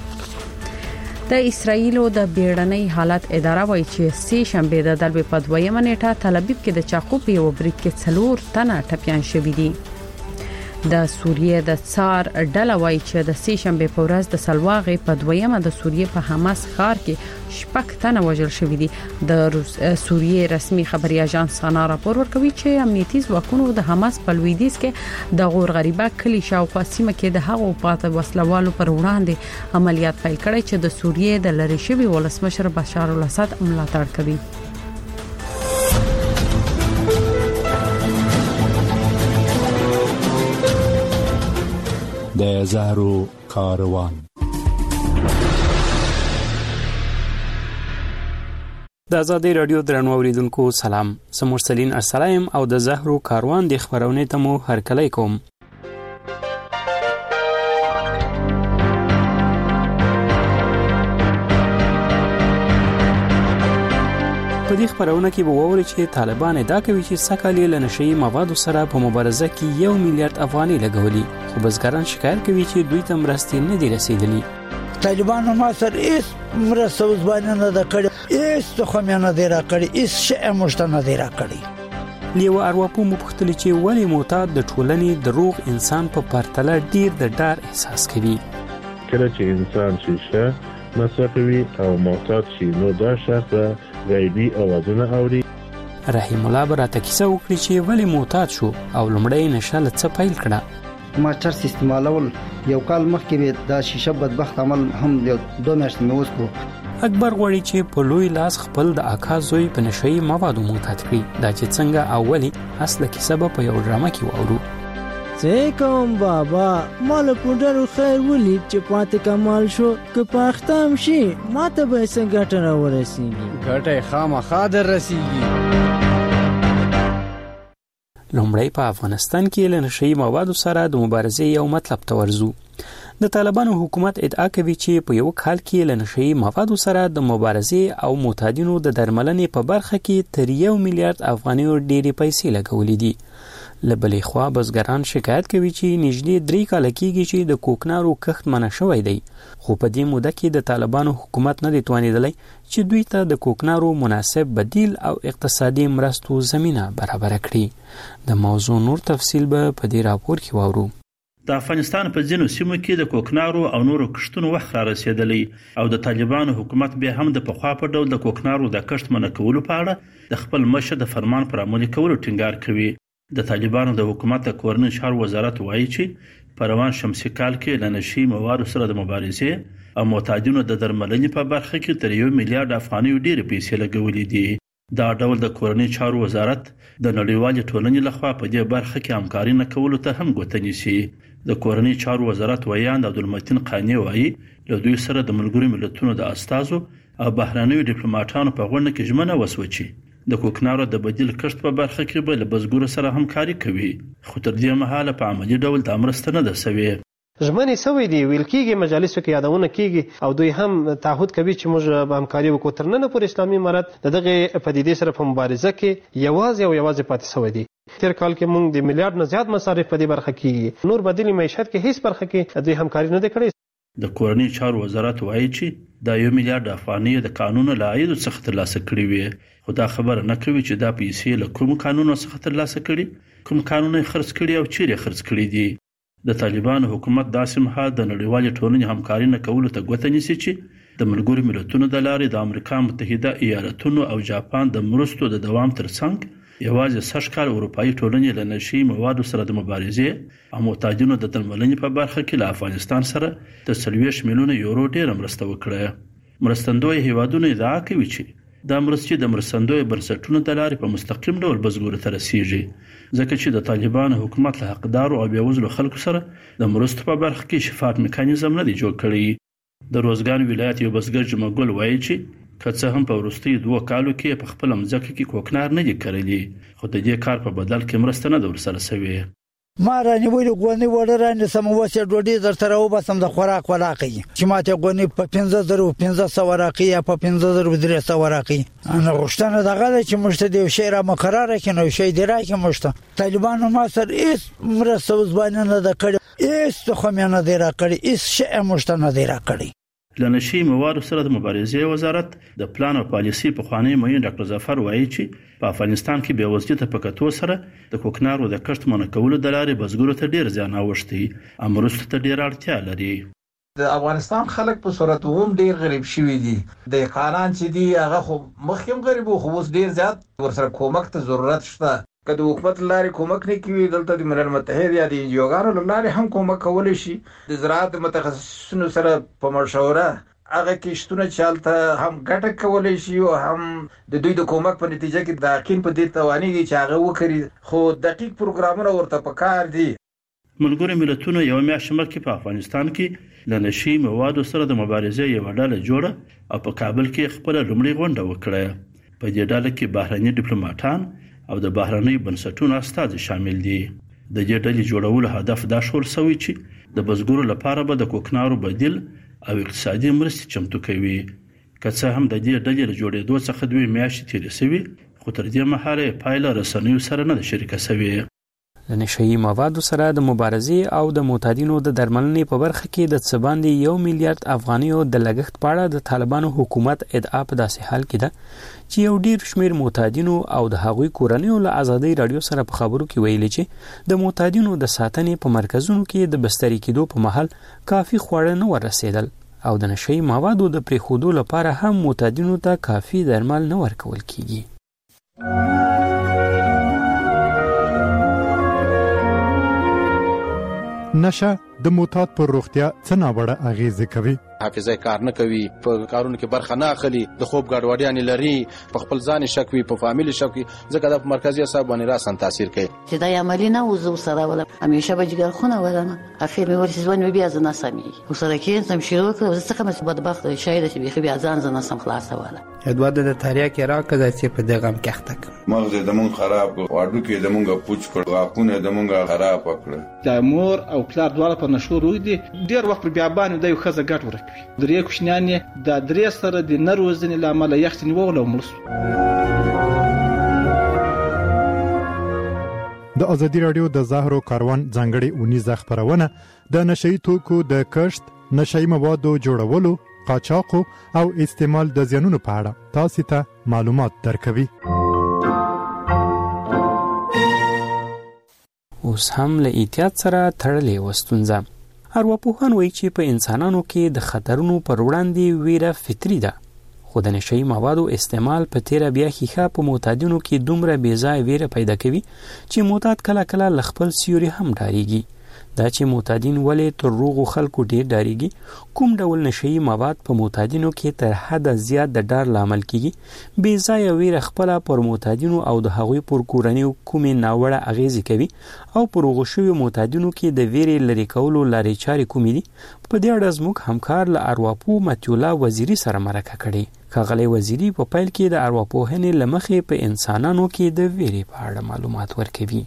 د اسرایل د بیړنۍ حالت اداره وایي چې سه شنبه د دلبي په 2 نیټه تل ابیب کې د چاقو په یو برید کې 4 تنه ټپيان شوي دي. د سوریه د څار ډله وایي چې د سه شنبه په ورځ د سلواغې په 2 د سوریه په حماس ښار کې شپږ تنه وژل شوي دي. د سوریه رسمي خبري اژانس سانا راپور ورکوي چې امنیتي ځواکونو د حماس په لویدیځ کې د غور غریبه کلی شاوخوا سیمه کې د هغو پاته وسلوالو پر وړاندې عملیات پیل کړي چې د سوریه د لری شوی ولسمشر بشار الاسد ملاتړ کوي. د زهرو کاروان. د آزادۍ رادیو درنو اوریدونکو سلام، سمورسلین ارسلایم او د زهرو کاروان د خبرونه ته مو هرکلی کوم. په دې خبرونه کې به ووري چې طالبان ادعا کوي چې سکهالی له نشئی موادو سره په مبارزه کې 1 میلیارډ افغانۍ لګولي، خو بزګران شکایت کوي چې دوی ته مرستې نه دي رسیدلي. طالبانو ما سره هیڅ مرسته وزبانه نه ده کړې، هیڅ خو مې نه دی را کړی، هیڅ شی مشته نه دی را کړی. لیو ارواپو مبختلی چې ولی معتاد د ټولنې د روغ انسان په پرتله ډیر د ډار احساس کوي. کله چې انسان شیشه مصرفوي او معتاد شي نو دا شخص غیبی اوازونه اوري. رحیم الله براته کیسه وکړي چې ولی معتاد شو او لمړی نشه له څه پیل کړه. ما چرس استعمالول یو کال مخکې به دا شیشه بدبخت عمل هم 2 میاشتې مې وسکو. اکبر غوړي چې په لوی لاس خپل د اکا زوی په نشئی موادو معتاد کړي، دا چې څنګه اولی اصله کیسه په یو ډرامه کې وورو. کوم بابا مال پوډر خیر ولید چې پاتې کمال شو که پاختم شي ماته به څنګه ټره ورسیږي، ګټه خامخا در رسیږي. لومړی په افغانستان کې له نشئی موادو سره د مبارزې یو مطلب ته ورځو. د طالبانو حکومت ادعا کوي چې په یو کال کې له نشئی موادو سره د مبارزې او معتادینو د درملنې په برخه کې تر 1 میلیارډ افغانۍ ډېرې پیسې لګولې دي. لبلې خوا بزګران شکایت کوي چې نږدې 3 کال کېږي چې د کوکنارو کښت منع شوی دی، خو په دې موده کې د طالبانو حکومت نه دی توانیدلی چې دوی ته د کوکنارو مناسب بدیل او اقتصادي مرستو زمینه برابر کړي. د موضوع نور تفصیل به په دې راپور کې واورو. د افغانستان په ځینو سیمو کې د کوکنارو او نورو کښتونو وخت را رسیدلی او د طالبانو حکومت بیا هم د پخوا په ډول د کوکنارو د کښت منع کولو په اړه د خپل مشر د فرمان پر عملي کولو ټینګار کوي. د طالبانو د حکومت د کورنۍ چارو وزارت وایي چې په روان شمسي کال کې له نشي موادو سره د مبارزې او معتادینو د درملنې په برخه کې تر 1 میلیارډ افغانۍ ډېرې پیسې لګولې دي. دا ډول د کورنۍ چارو وزارت د نړیوالې ټولنې لخوا په دې برخه کې همکاري نه کولو ته هم ګوته نیسي. د کورنۍ چارو وزارت ویاند عبدالمتین قانی وایي له دوی سره د ملګرو ملتونو د استازو او بهرانیو ډیپلوماټانو په غونډه کې ژمنه وسوه چې د کوکنارو د بدیل کښت په برخه کې به له بزګرو سره همکاري کوي، خو تر دې مهاله په عملي ډول د مرسته نه ده سوې. ژمنې سوې دي، ویل کېږي، مجالسو کې یادونه کېږي او دوی هم تعهد کوي چې موږ به همکاري وکړو. تر ننه پورې اسلامي امارت د دغه پدیدې سره په مبارزه کې یوازې پاتې شوی دی. تیر کال کې موږ د میلیارډ نه زیات مصارف په دې برخه کې نور بدیل معیشت کې هیڅ برخه کې دوی همکاري نه کړې. د کورنۍ چارو وزارت وایي چې دا 1 میلیارډ افغانۍ د قانون له عایدو څخه ترلاسه کړې وي، خو دا خبره نه کوي چې دا پیسې له کوم قانونو څخه ترلاسه کړي، کوم قانون یې خرڅ کړي او چیرې خرڅ کړي دي. د طالبانو حکومت داسې مهال د نړیوالې ټولنې همکاري نه کولو ته ګوته نیسي چې د ملګرو ملتونو د لارې د امریکا متحده ایالاتونو او جاپان د مرستو د دوام ترڅنګ یوازې 60 کال اروپאי ټولنې له نشي موادو سره د مبارزې او معتادینو د درملنې په برخه کې له افغانستان سره د 40 میلیونه یورو ډېره مرسته وکړه. مرستندوی هیوادونه ادعا کوي چې دا مرستې د مرستندوی بنسټونو د لارې په مستقیم ډول بزګرو ته رسیږي، ځکه چې د طالبانو حکومت له حقدارو او بېوزلو خلکو سره د مرستو په برخه کې شفاف میکانیزم نه دی جوړ کړی. د روزګان ولایت یو بزګر جمعګل وایي چې که څه هم په وروستیو 2 کالو کې په خپل مځکه کې کوکنار نه دي کرلی، خو د دې کار په بدل کې مرسته نه ده ورسره سوې. ما رانیولې غونې وړه رانیسم وسې ډوډۍ درته راوباسم د خوراک ولاقي چې ماته غونې په 1500 راقي یا په 1500 راقي. انا غوښتنه دغه ده چې موږ ته د یو شی را مقرره کړي، نو شی دی راکړي موږ ته. طالبانو ما سره هیڅ مرسته وزبانه نه ده کړې، هیڅ تخم نه دی راکړی، هیڅ شی موږ ته نه دی راکړی. له نشي موادو سره د مبارزې وزارت د پلان او پالیسي پخوانی معین ډاکټر ظفر وایي چې په افغانستان کې بېوزلۍ ته په کتو سره د کوکنارو د کښت منع کولو د لارې بزګرو ته ډېر زیان اوښتی او مرستو ته ډېره اړتیا لري. د افغانستان خلک په صورت هم ډېر غریب شوي دي. د قانون چې دی هغه خو مخکې غریب خو اوس ډېر زیات ورسره کومک ته ضرورت شته. که د حکومت لارې کومک نه کوي، دلته د ملل متحد یا د انجیوګانو لارې هم کومک کولی شي. د زراعت متخصصینو سره په مشوره هغه کښتونه چالته هم ګټه کولی شي او هم د دوی د کومک په نتیجه کې د حقین په دې توانېږي چې هغه وکړي، خو دقیق پروګرامونه ورته پکار دي. ملګرو ملتونو یو میاشت مخکې په افغانستان کې له نشي موادو سره د مبارزې یوه ډله جوړه او په کابل کې خپله لومړۍ غونډه وکړه. په دې ډله کې بهرني ډیپلوماټان او د بهرنۍ بنسټونو استازي شامل دي. د دې ډلې جوړولو هدف دا شول سوی چې د بزګرو لپاره به د کوکنارو بدیل او اقتصادي مرستې چمتو کوي. که څه هم د دې ډلې له جوړېدو څخه 2 میاشتې تېرې شوې، خو تر دې مهاله یې پایله رسنیو سره نه ده شریکه شوې. د نشهیي موادو سره د مبارزې او د معتادینو د درملنې په برخه کې د څه باندې 1 میلیارډ افغانیو د لګښت په اړه د طالبانو حکومت ادعا په داسې حال کې ده چې یو ډیر شمیر معتادینو او د هغوی کورنیو له ازادۍ رادیو سره په خبرو کې ویلي چې د معتادینو د ساتنې په مرکزونو کې د بستري کېدو په مهال کافي خواړه نه ورسېدل او د نشهیي موادو د پرېښودو لپاره هم معتادینو ته کافي درمل نه ورکول کېږي. نشه د معتاد پر روغتیا څه ناوړه اغیزه کوي. حافظه کار نه کوي، په کارونو کې برخه نه اخلي، د خوب ګډوډیاں لري، په خپل ځان شک وي، په فامیل شک وي، ځکه د مرکزی اعصاب باندې راسن تاثیر کوي. چې دا عملی نه وزو سره ولا همیشه به جګر خونه ولنه اخر مې ورسې ځوان بیا زنه سمي وسره کې سم شروع کړ، څه کوم بدبخت شاید چې بیا ځان زنه سم خلاصه ولا ادوار د تاریخ کې راکړه چې په دغه کې اخته مغز د مونږ خراب کړ، واډو کې د مونږ پوچ کړ، غاښونه د مونږ خراب کړ. د مور او پلار دواړه په نشو روي دي، ډیر وخت بیا باندې د یو خزه ګټ ورکوي. درې کوشنیان د درې سره د نروزنې لامل یخت نیول او مرسو. د ازادي رادیو د زهرو کاروان ځانګړي اونیزه خبرونه د نشئی توکو د کشت، نشئی موادو جوړولو، قاچاق او استعمال د زیانونو په اړه تاسو ته معلومات درکوي. اوس هم له احتیاط سره تړلې وستونزه. ارواپوهان وایي چې په انسانانو کې د خطرونو پر وړاندې ویره فطري ده، خو د نشئی موادو استعمال په تیره بیا ښیښه په معتادینو کې دومره بې ځایه ویره پیدا کوي چې معتاد کله کله له خپل سیوري هم ډارېږي. دا چې معتادین ولې تر روغو خلکو ډیر ډاریږي، کوم ډول نشئی مواد په معتادینو کې تر حد زیات د ډار لامل کیږي، بې ځایه ویره خپل پر معتادینو او د هغوی پر کورنیو کومې ناوړه اغیزې کوي او پر روغو شویو معتادینو کې د ویرې لرې کولو لارې چارې کومې دي. په دې اړه زموږ همکار له ارواپوه متیولا وزیری سره مرکه کړې. ښاغلی وزیری په پیل کې د ارواپوهنې له مخې په انسانانو کې د ویرې په اړه معلومات ورکوي.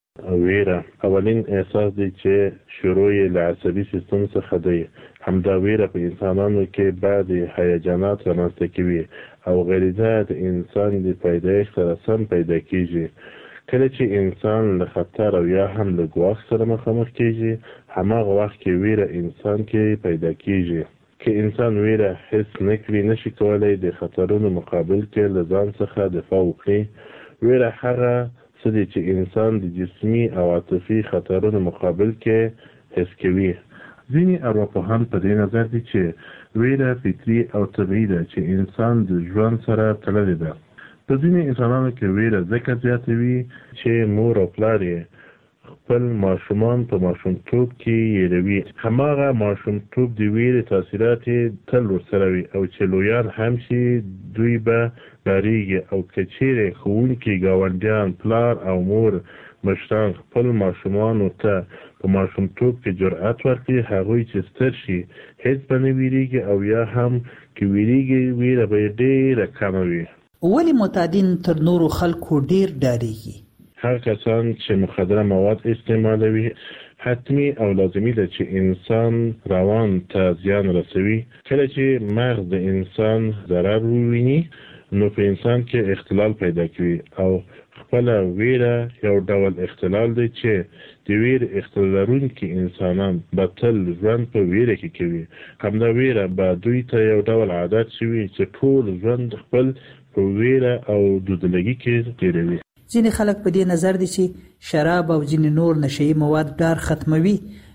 ویره اولین احساس دی چې شروع یې له عصبي سیستم څخه دی. همدا ویره په انسانانو کې بعد هیجانات رامنځته کوي او غریزه د انسان د پیدایښت سره سم پیدا کیږي. کله چې انسان له خطر او یا هم له ګواښ سره مخامخ کیږي، هماغه وخت کې ویره انسان کې پیدا کیږي. که انسان ویره حس نه کړي، نشي کولی د خطرونو مقابل کې له ځان څخه دفاع وکړي. ویره هغه څه دی چې انسان د جسمي او عاطفي خطرونو مقابل کې حس کوي. ځینې ارواپوهان په دې نظر دي چې ویره فطري او طبیعي ده چې انسان د ژوند سره تړلې ده. په ځینې انسانانو کې ویره ځکه زیاته وي چې مور او پلار یې خپل ماشومان په ماشومتوب کې یېروي. هماغه ماشومتوب د ویرې تاثیرات تل ورسره وي او چې لویان هم شي دوی به ډارېږي. او که چیرې ښوونکي، ګاونډیان، پلار او مور مشران خپل ماشومانو ته په ماشومتوب کې جرأت ورکړي، هغوی چې ستر شي هیڅ به نه ویریږي او یا هم که ویریږي ویره به یې ډېره کمه وي. ولې معتادین تر نورو خلکو ډېر ډارېږي؟ هر کسان چې مخدره مواد استعمالوي حتمی او لازمی ده چې انسان روان ته زیان رسوي. کله چې مغز د انسان ضرر وویني نو په انسان کې اختلال پیدا کوي او خپل ویره یو ډول اختلال دی چې د ویره اختلال لرونکي انسانان به تل ژوند په ویره کې کوي. همدا ویره به دوی ته یو ډول عادت شوي چې ټول ژوند خپل په ویره او دودلګي کې تیروي. ځینې خلک په دې نظر دي چې شراب او ځینې نور نشئی مواد ډار ختموي.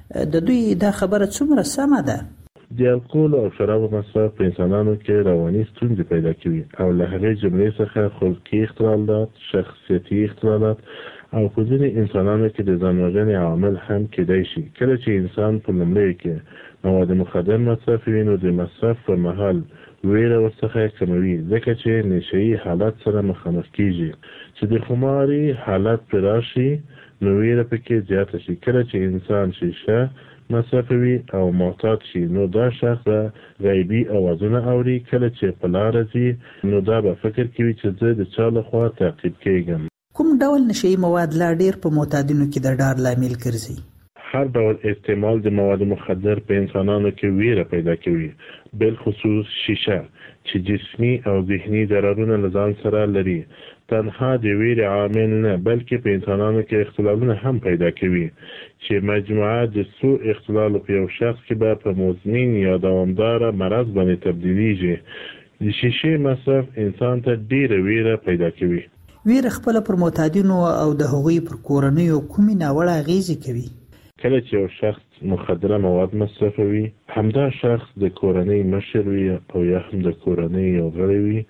د دوی دا خبره څومره سمه ده؟ د الکول او شرابو مصرف په انسانانو کې رواني ستونزې پیدا کوي او له هغې جملې څخه خلقي اختلالات، شخصیتي اختلالات او په ځینې انسانانو کې د ځان وژنې عامل هم کېدای شي. کله چې انسان په لومړیو کې مواد مخدر مصرفوي نو د مصرف پر مهال ویره ورڅخه کموي، ځکه چې نشئی حالت سره مخامخ کیږي. چې د خماري حالت پر راشي نو ویره پکې زیاته شي. کله چې انسان شیشه مصرفوي او معتاد شي نو دا شخص غیبي اوازونه اوري. کله چې په لاره ځي نو دا به فکر کوي چې زه د چا لخوا تعقیب کېږم. کوم ډول نشئی مواد لا ډیر په معتادینو کې د ډار لامل ګرځي؟ هر ډول استعمال د مواد مخدر په انسانانو کې ویره پیدا کوي، بالخصوص شیشه چې جسمي او ذهني ضررونه له ځان سره لري. تنها د ویرې عامل نه بلکې په انسانانو کې اختلالونه هم پیدا کوي چې مجموعه د څو اختلالو په یو شخص کې به په مزمن یا دوامداره مرض باندې تبدیلیږي. د شیشې مصرف انسان ته ډیره ویره پیدا کوي. ویره خپل پر معتادینو او د هغوی پر کورنیو کومې ناوړه اغیزې کوي؟ کله چې یو شخص مخدره مواد مصرفوي، همدا شخص د کورنۍ مشر وي او یا هم د کورنۍ یو غړی وي،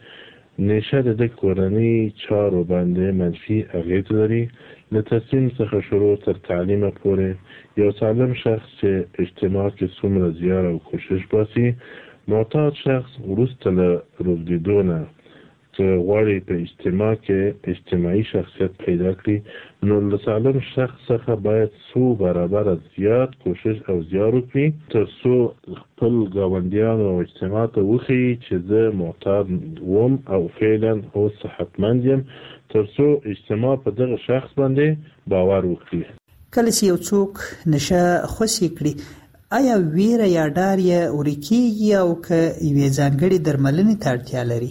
نشه د کورنۍ چارو باندې منفي اغیز لري. له تصمیم څخه شروع تر تعلیمه پورې یو سالم شخص چې اجتماع کې څومره زیار او کوشش باسي، معتاد شخص وروسته له روږدېدو نه که غواړي په اجتماع کې اجتماعي شخصیت پیدا کړي نو له سالم شخص څخه باید څو برابره زیات کوشش او زیار وکړي تر څو خپل ګاونډیانو او اجتماع ته وښیي چې زه معتاد وم او فعلا اوس صحتمند یم، تر څو اجتماع په دغه شخص باندې باور وکړي. کله چې یو څوک نشه خوسي کړي آیا ویره یا ډار یې ورکیږي او که یوې ځانګړې درملنې ته اړتیا لري؟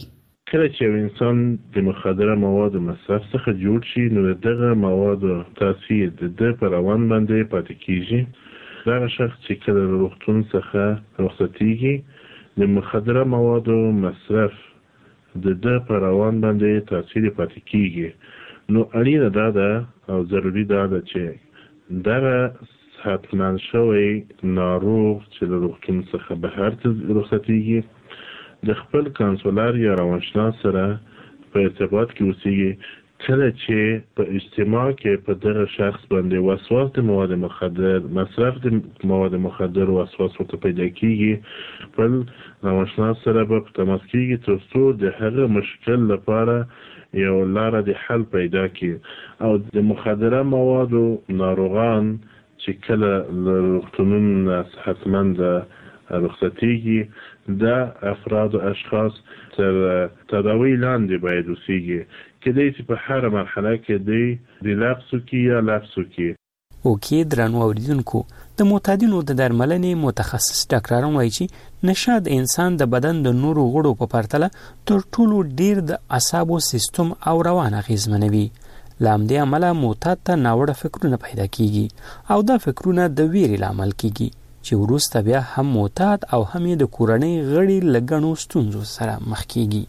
کله چې انسان د مخدره موادو مصرف څخه جوړ شي نو دغه موادو تاثیر د پر روان باندې پاتې کیږي. دغه شخص چې کله روغتون څخه رخصتیږي د مخدره موادو مصرف د پر روان باندې تاثیر پاتې کیږي. نو اړینه ده او ضروری ده چې دغه حتمان شوی ناروغ چې د روغتون څخه بهر ته رخصتیږي د خپل کانسولر یا روانشناس سره په ارتباط کې اوسېږي. کله چې په اجتماع کې په دغه شخص باندې وسواس د مواد مخدر مصرف د مواد مخدر وسواس ورته پیدا کیږي خپل روانشناس سره په تماس کیږي تر څو د هغه مشکل لپاره یو لاره د حل پیدا کړي. او د مخدره موادو ناروغان چې کله له روغتونونو صحتمند رخصتیږي د افراد او اشخاص تر تداوی لاندې باید اوسیږي کله چې په هر مرحله کې د لفظو کې یا لفظو کې او کې درنو اوریدونکو د معتادینو د درملنې متخصص ډاکټران وایي چې نشه د انسان د بدن د نورو غړو په پرتله تر ټولو ډیر د اعصابو سیستم او روان اغیزمنوي. لامدې عمله معتاد ته ناوړه فکرونه پیدا کیږي او دا فکرونه د ویرې لامل کیږي چې وروسته بیا هم معتاد او هم د کورنۍ غړي لګنو ستونزو سره مخ کیږي.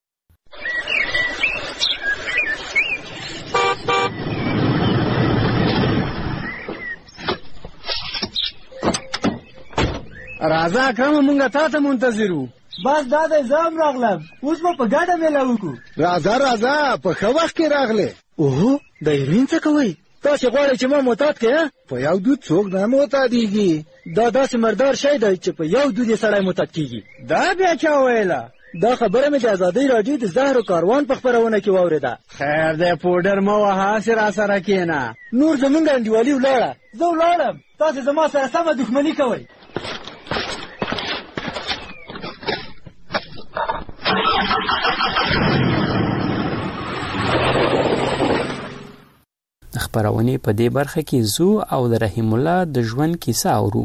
راځه کوم مونږه تا ته منتظر وو. بس دا د زام راغلم اوس په ګډه میله وکړو. راځه په ښه وخت کې راغله. اوه د یمین څه کوي؟ تاسو غواړئ چې ما معتاد کړئ؟ په یو دود څوک نه معتادیږي. دا داسې مردار شی دی چې په یو دود یې سړی معتاد کیږي. دا بیا چا ویله؟ دا خبره مې د ازادۍ راډیو د زهر و کاروان په خپرونه کې واورېده. خیر دی پوډر مه وهه هسې راسره کښېنه. نور زمونږ انډیوالي ولاړه. زه ولاړم تاسې زما سره سمه دښمني کوئ. خبرونه په دې برخه کې زو او د رحیم الله د ژوند کیسه اورو.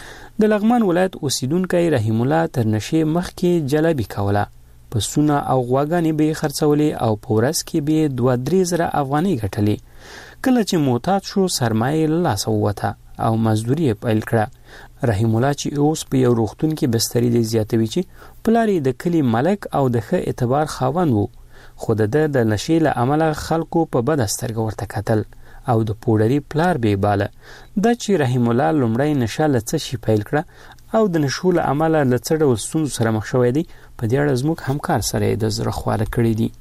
د لغمان ولایت اوسیدونکو رحیم الله تر نشې مخکې جلبي کوله. پسونه او غواګانې به خرڅولې او په ورځ کې به 2-3 زره افغانۍ ګټلې. کله چې معتاد شو سرمایه لاس ووته او مزدوري پیل کړه. رحیم الله چې اوس په یو روغتون کې بستري دی زیاتوي چې پلاری د کلی ملک او د ښه اعتبار خاوند وو خو د نشې له امله خلکو په بد سترګه ورته کتل او د پوډري پلار به باله. د چې رحیم الله لومړی نشه لڅ شي پیل کړه او د نشو له امله لڅ ډول ستونزو سره مخ شوی دی. په دې اړه زموږ همکار سره د زړه خواله کړی دی.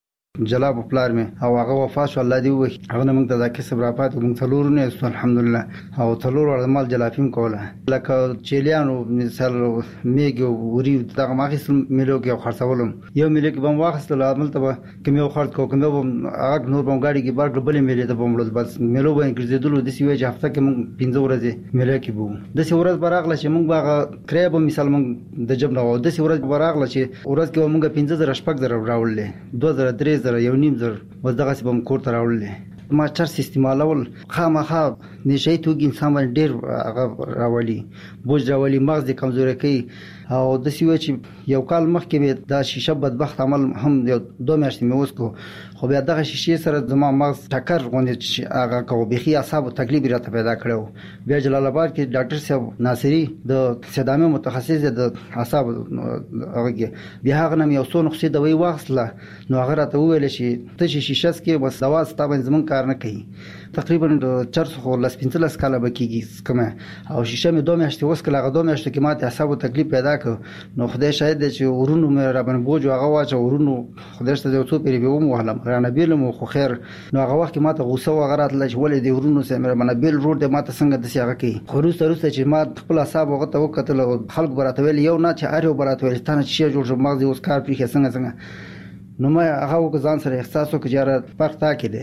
جلاب پلار مې او هغه وفات شو الله دې وکړي. هغه موږ ته د کسب راپات موږ څلور نه است الحمدلله او څلور ور مال جلافیم کوله لکه چيليانو مثال میګو وري دغه ماخص ملو کې خرڅولم یو ملو کې بم واخصل عمل ته کوم یو خرڅ کو کوم یو هغه نور بم gaadi کې بار بل ملي ته بمړل بس ملو باندې ګرځیدلو د سی وجه هفته کې موږ 15 ورځې ملو کې بو د سی ورځ براغله چې موږ باغ کریب مثال موږ د جبنه و د سی ورځ براغله چې ورځ کې موږ 15 شپږ در راولې 2003 یو نیم زر وز دغه سبم کور ته راولې ما چر سیستم الاول خامخا نشي توګ انسان باندې ډیر راولي بوج راولي مغز د کمزوري کوي او د سیو چې یو کال مخکې دا شیشه بدبخت عمل هم 2 میاشتې مې وسکو خو بیا دغه شیشه سره زما مغز ټکر غونډه چې هغه کو بخي اعصاب تکلیف راته پیدا کړو. بیا جلال آباد کې ډاکټر صاحب ناصری د صدامه متخصص د اعصاب هغه بیا هغه نم یو څو نقصې دوی واخله نو هغه راته ویل چې ته شیشه کې بس دوا ستابه زمون کار نه کوي. تقریبا د 415 کاله بکیږي کومه او شیشه مې 2 میاشتې وسکله هغه 2 میاشتې کې ماته اعصاب تکلیف پیدا کړ نو خدای شاهد دی چې ورونو مې را باندې بوج هغه واچو ورونو خدای ته یو څو پیری به ومهلم رانه بیلم خو خیر نو هغه وخت ماته غوسه وغیرات لږ ولې دی ورونو سره مې باندې بیل روډ د ماته څنګه د سیاغه کوي خو روسته چې ما خپل اعصاب هغه ته وکتل خلک براته ویل یو نه چې اړیو براته ویل ستانه چې جوړ مغز اوس کار پرې څنګه نو ما هغه ځان سره احساس وکړ چې فرق تا کې دی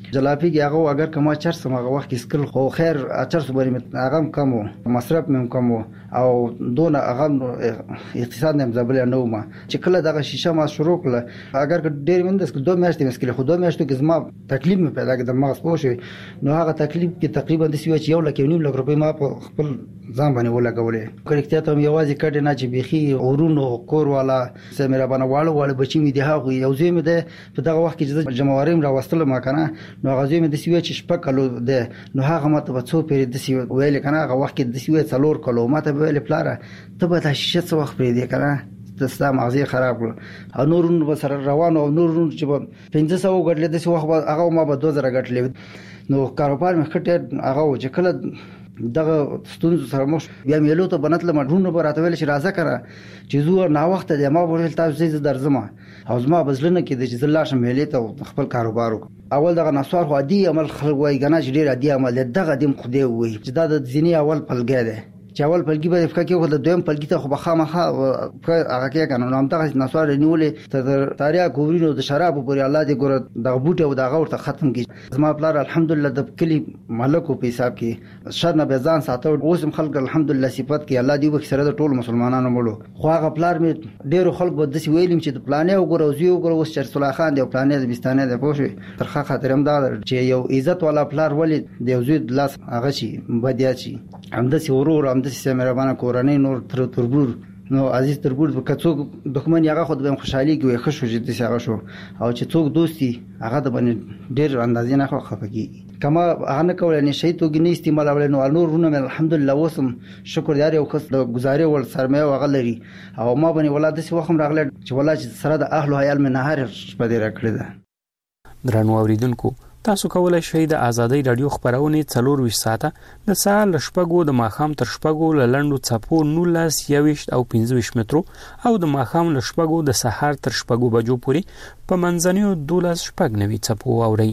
جلافي کې هغه اگر کما چرس هغه وخت کې سکل خو خیر چرس باندې هغه کم مصرف مم کم او دون هغه اقتصاد نه مزبل نه و چې کله دغه شیشه ما شروع کړ اگر ډېر مندس 2 میاشتې مسکل خو 2 میاشتو کې زما تکلیف مې پیدا کړ د مغز پوښ نو هغه تکلیف کې تقریبا د سوي چې 1.5 لک روپۍ ما په خپل ځان باندې ولګولې کړکته ته یوازې کډ نه چې بيخي اورونو کور والا سمره باندې واړو بچی مې دی هغه یو ځای مې ده په دغه وخت کې جمعواریم را وستل ما کنه نو غزوی مې د سوي چې شپکلو ده نو هغه ماته په څو پیر د سوي ویل کنه هغه وخت کې د سوي څلور کلو ماته ویل پلاره ته به د شیشه څو وخت پرې دی کنه د ستا مغزي خراب کړ او نورونو به سره روان او نورونو چې په 1500 غټلې د سوي وخت هغه ما به 2000 غټلې نو کاروبار مې خټه هغه چې کله دغه ستونزو سره مخ بیا مېلو ته بنتل مډونو به راته ویل چې راځه کړه چې زه نه وخت د ما ورل تاسو زه درځم او زما بزلنه کې د چې لاشه مېلې ته خپل کاروبار اول دغه نسوار خو عادي عمل خلک وای غنا چې ډیر عادي عمل دغه دیم خو دی وای چې دا د ځینی اول پلګی دی چې اول پلګي به فکر کې خو د دویم پلګي ته خو بخامخه هغه کې کنه نو هم دغه نسوار نیولې ته تاریا ګورینو د شراب پورې الله دې ګور دغه بوټه او دغه ورته ختم کی زما پلار الحمدلله د کلی ملکو په حساب کې شر نه به ځان ساتو اوس هم خلک الحمدلله صفات کې الله دې وکړي سره د ټول مسلمانانو مړو خو هغه پلار مې ډیرو خلک به د ویلم چې د پلانې او ګروزي او ګروز چرس الله خان دی پلانې د بستانې د پوښي ترخه خاطر هم دا چې یو عزت والا پلار ولې د یو زوی لاس هغه شي بدیا شي همدا سی ورور همدا سی مهربانه کورنۍ نور تربور نو عزیز تربور که څوک دښمن هغه خود به خوشحالي کوي خوشو چې دې هغه شو او چې څوک دوستي هغه د باندې ډېر اندازې نه خفقي کما هغه نه کولای نشي توګ نه استعمال اول نو نورونه الحمدلله وسم شکر یاري او خص د گزاري ول سرمایه وغلري او ما باندې ولادت سي وخم راغله چې ولا چې سره د اهل حیال من نهار په دې راکړه ده درنو اوریدونکو تاسو کولای شئ د ازادۍ رادیو خبرونه 24 ساعته د سهار ل شپږو د ماښام تر شپږو ل لندو چپو 19 21 او 25 مترو او د ماښام ل شپږو د سهار تر شپږو بجو پورې په منځنیو 12 شپږ نوي چپو اوري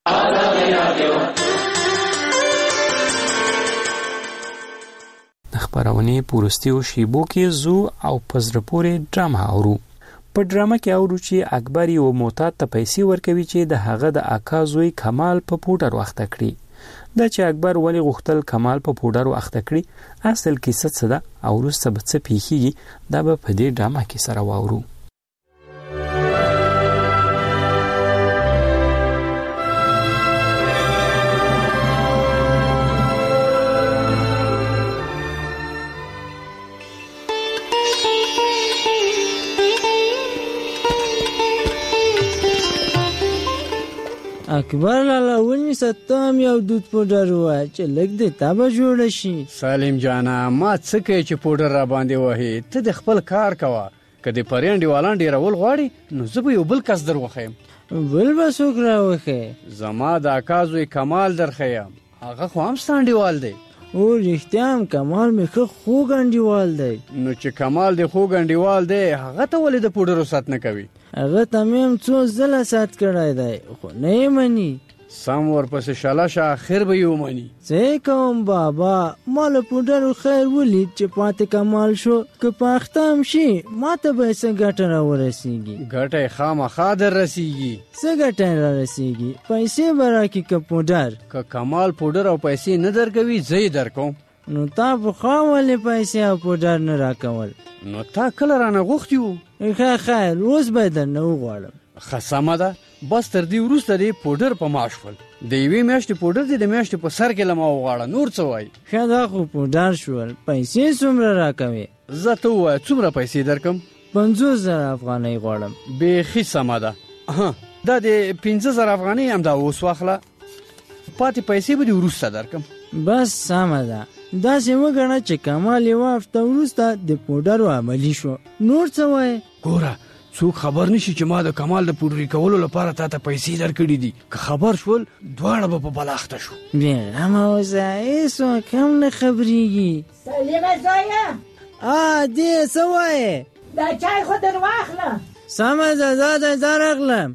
خبرونه پورستیو شیبو کې زو او پزرپورې ډرامه اورو په ډرامه کې اورو چې اکبر یو معتاد ته پیسې ورکوي چې د هغه د اکا زوی کمال په پوډر وخت کړي دا چې اکبر ولی غوښتل کمال په پوډر وخت کړي اصل کیسه څه ده او وروسته به څه پیښیږي دا به په دې ډرامه کې سره واورو اکبر لالا ونی ستام یو دود پوډر وای چې لګ دې تابه جوړ شي سالم جانا ما څه کوي چې پوډر را باندې وهي ته د خپل کار کوه کدی پرېنډي والان ډیر ول غواړي نو زه به یو بل کس دروخم بل به څوک راوخه زما د اکازوی کمال درخیم هغه خو هم ستانډیوال دی او رښتیا کمال مې خو ګنډیوال دی نو چې کمال دی خو ګنډیوال دی هغه ته ولې د پوډرو سات نه کوي هغه تمام څو زله سات کړای دی خو نه مني سم ورپسې شالاشه اخر به یو مني څه کوم بابا مال پوډر خیر ولید چې پاتې کمال شو که پاختم شي ماته به څنګه ګټه را ورسیږي ګټه خامخا در رسیږي څه ګټه را رسیږي پیسې براکي که پوډر که کمال پوډر او پیسې نه درکوي زه یې درکوم نو تا په خاملې پیسې او پوډر نه راکول نو تا کله رانه غوښتي وو خیر اوس به درنه وغواړم ښه سمه ده بس تر دې وروسته دې پوډر په ما شول د یوې میاشتې پوډر دې د میاشتې په سر کې له ما وغواړه نور څه وایي ښه دا خو پوډر شول پیسې څومره راکوې زه ته ووایه څومره پیسې درکم 50,000 افغانۍ غواړم بیخي سمه ده دا د 15,000 افغانۍ هم دا اوس واخله پاتې پیسې به دې وروسته درکم بس سمه ده داسې وګڼه چې کمال یوه هفته وروسته د پوډرو عملي شو نور څه وایې ګوره څوک خبر نشي چې ما د کمال د پوډري کولو لپاره تا ته پیسې درکړي دي که خبر شول دواړه به په بلاخته شو بېغمه اوسه هېڅوک هم نه خبرېږي سلیمه زویه دې څه وایې دا چای خو در واخله سمه ده دا راغلم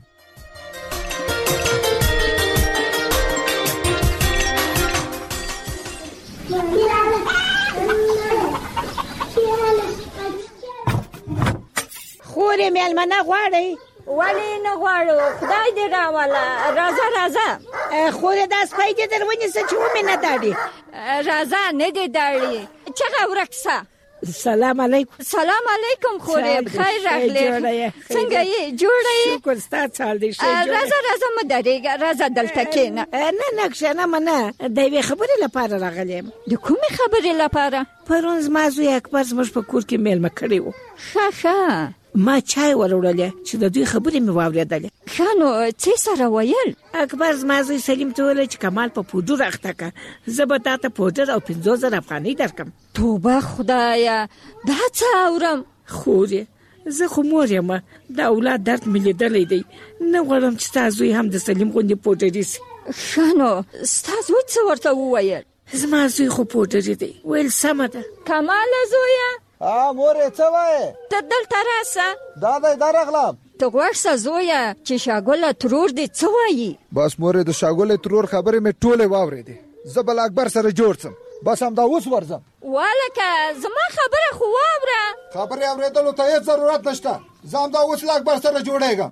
خورې مېلمنه غواړئ ولی نه غواړو خدای دې راوله راځه خورې دا سپی دې در ونیسه چې ومې نه داړي راځه نه دې داړي چغه ورکسه سلام علیکم. سلام علیکم خورې خیر راغلی څنګه یې جوړه یې شکر ستا چال دې ښه راځه مه درېږه راځه دلته کښېنه نه کښېنه نه د یوې خبرې لپاره راغلی یم. د کومې خبرې لپاره؟ پرون زما زوی اکبر زموږ په کور کې میلمه کړی و. ښه ما چای وروړلې چې د دوی خبرې مې واورېدلې. ښه نو څه سره ویل؟ اکبر زما زوی سلیم ته وویل چې کمال په پوډر اخته که زه به تا ته پوډر او 50,000 افغانۍ درکم. توبه خدایه دا څه اورم؟ خورې زه خو مور یم د اولاد درد مې لیدلی دی نه غواړم چې ستا زوی هم د سلیم غوندې پوډري سي. ښه نو ستا زوی څه ورته وویل؟ زما زوی خو پوډري دی ویل سمه ده. کماله زویه مورې څه وایې؟ ته دلته راسه. دا راغلم. ته غوږ شه زویه چې شاګله ترور دې څه وایي؟ بس مورې د شاګلې ترور خبرې مې ټولې واورېدې. زه به له اکبر سره جوړ سم. بس همدا اوس ورځم. والکه زما خبره خو واوره. خبرې اورېدلو ته هېڅ ضرورت نشته. زه همدا اوس له اکبر سره جوړېږم.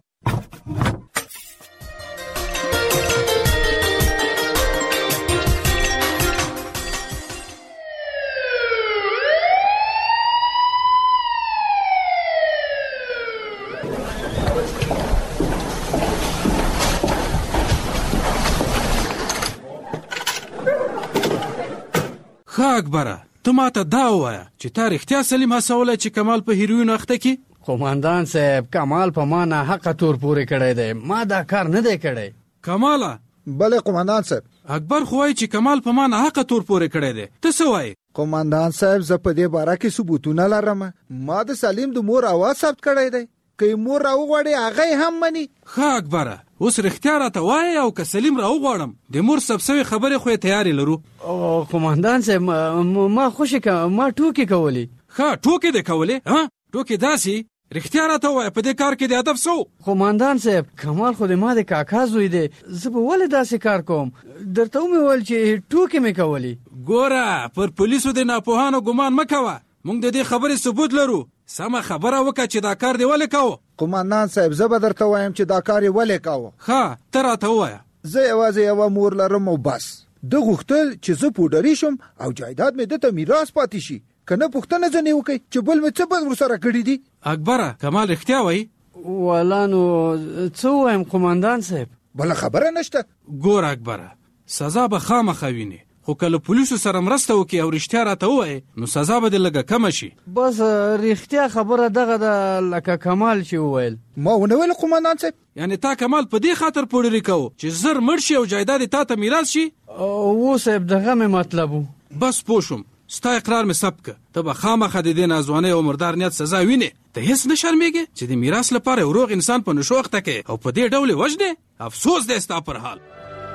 ښه اکبره ته ماته دا ووایه چې تا رښتیا سلیم هڅولی چې کمال په هیروین اخته کړي؟ قومندان صاحب کمال په ما ناحقه تور پورې کړی دی ما دا کار نه دی کړی. کماله؟ بله قومندان صاحب. اکبر خو وایي چې کمال په ما ناحقه تور پورې کړی دی ته څه وایې؟ قومندان صاحب زه په دې باره کې ثبوتونه لرم. ما د سلیم د مور اواز ثبت کړی دی که مور راوغواړي هغه هم مني. ښه اکبره اوس رښتیا راته وایې او که سلیم راوغواړم د مور ثبت شوې خبرې خو یې تیارې لرو. قومندان صاحب ما خوشې ما ټوکې کولې. ښه ټوکې دې کولې؟ ټوکې داسې رښتیا راته وایه په دې کار کې د هدف څه و؟ قومندان صاحب کمال خو د ما د کاکا زوی دی زه به ولې داسې کار کوم درته ومې ویل چې ټوکې مې کولې. ګوره پر پولیسو د ناپوهانو ګمان مه کوه موږ د دې خبرې ثبوت لرو. سمه خبره وکړه چې دا کار دی ولې کاوه؟ قومندان صاحب زه به درته وایم چې دا کار یې ولې کاوه. ښه ته راته ووایه. زه یوازې یوه مور لرم او بس. ده غوښتل چې زه پوډري شم او جایداد مې ده ته میراث پاتې شي که نه پوښتنه ځنې وکړئ چې بل مې څه بد ورسره کړي دي. اکبره کمال رښتیا وایي؟ والا نو څه ووایم قومندان صاحب؟ بله خبره نشته. ګوره اکبره سزا به خامخا وینې خو که له پولیسو سره مرسته وکړي او رښتیا راته ووایې نو سزا به دې لږه کمه شي. بس رښتیا خبره دغه ده لکه کمال چې وویل. ما ونه ویل قومندان صاحب. یعنې تا کمال په دې خاطر پوډري کوو چې زر مړ شي او جایداد یې تا ته میراث شي؟ و صاحب دغه مې مطلب و. بس پوه شوم ستا اقرار مې ثبت که ته به خامخا د دې ناځوانۍ او مردار نیت سزا وینې. ته هیڅ نه شرمېږې چې د میراث لپاره یو روغ انسان په نشو اخته کوې او په دې ډول یې وژنې؟ افسوس دی ستا پر حال.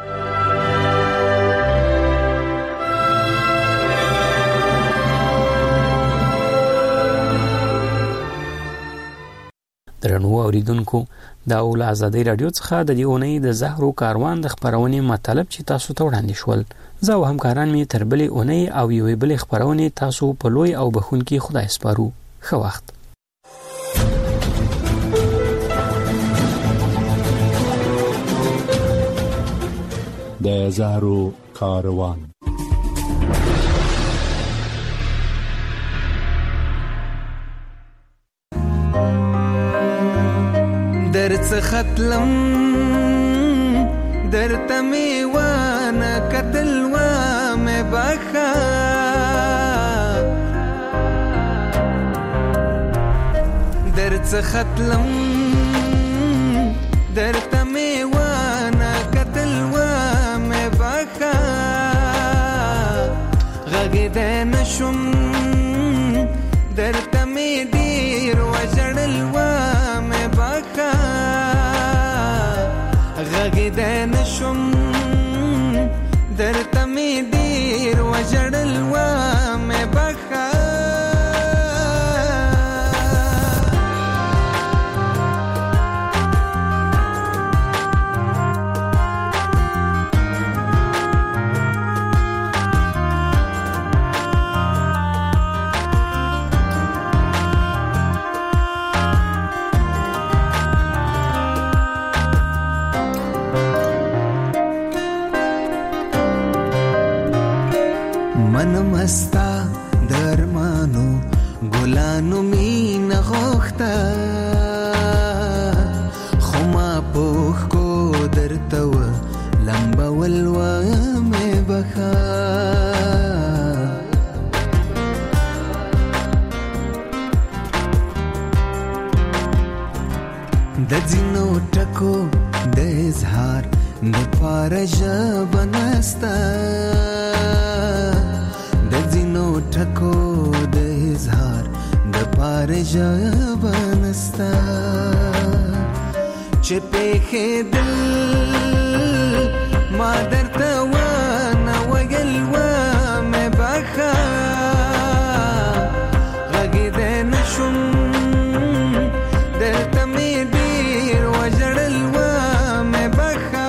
درنو اوریدونکو دا ول ازادي رادیو څخه د دې اونۍ د زهرو کاروان د خبرونې مطلب چې تاسو ته وړاندې شول. زه او همکاران می تر بلې اونۍ او یوې بلې خبرونې تاسو په لوی او بخونکي خدای سپارو. ښه وخت. د زهرو کاروان درڅ ختلم درته می وانه قتل و مې بخا درڅ ختلم درته می وانه قتل و مې بخا غږ دې نشم درته می ډیر وژړل و مې بخا غږ دې نشم درته می ډیر وژړل و مې بخا ستا درمانو ګلانو مینه غوښته خو ما پوښ کو درته و لمبول ومې بخا د ځینو ټکو د اظهار د پاره ژبه نسته د ځینو ټکو د اظهار د پاره ژبه نسته چې پېښېدل ما درته ونه ویل ومې بخه غږېدی نه شوم دلته مې ډېر وژړل ومې بخه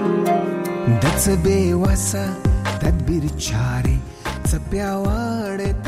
څه بې وسه تدبیر چارې څه پیاوړې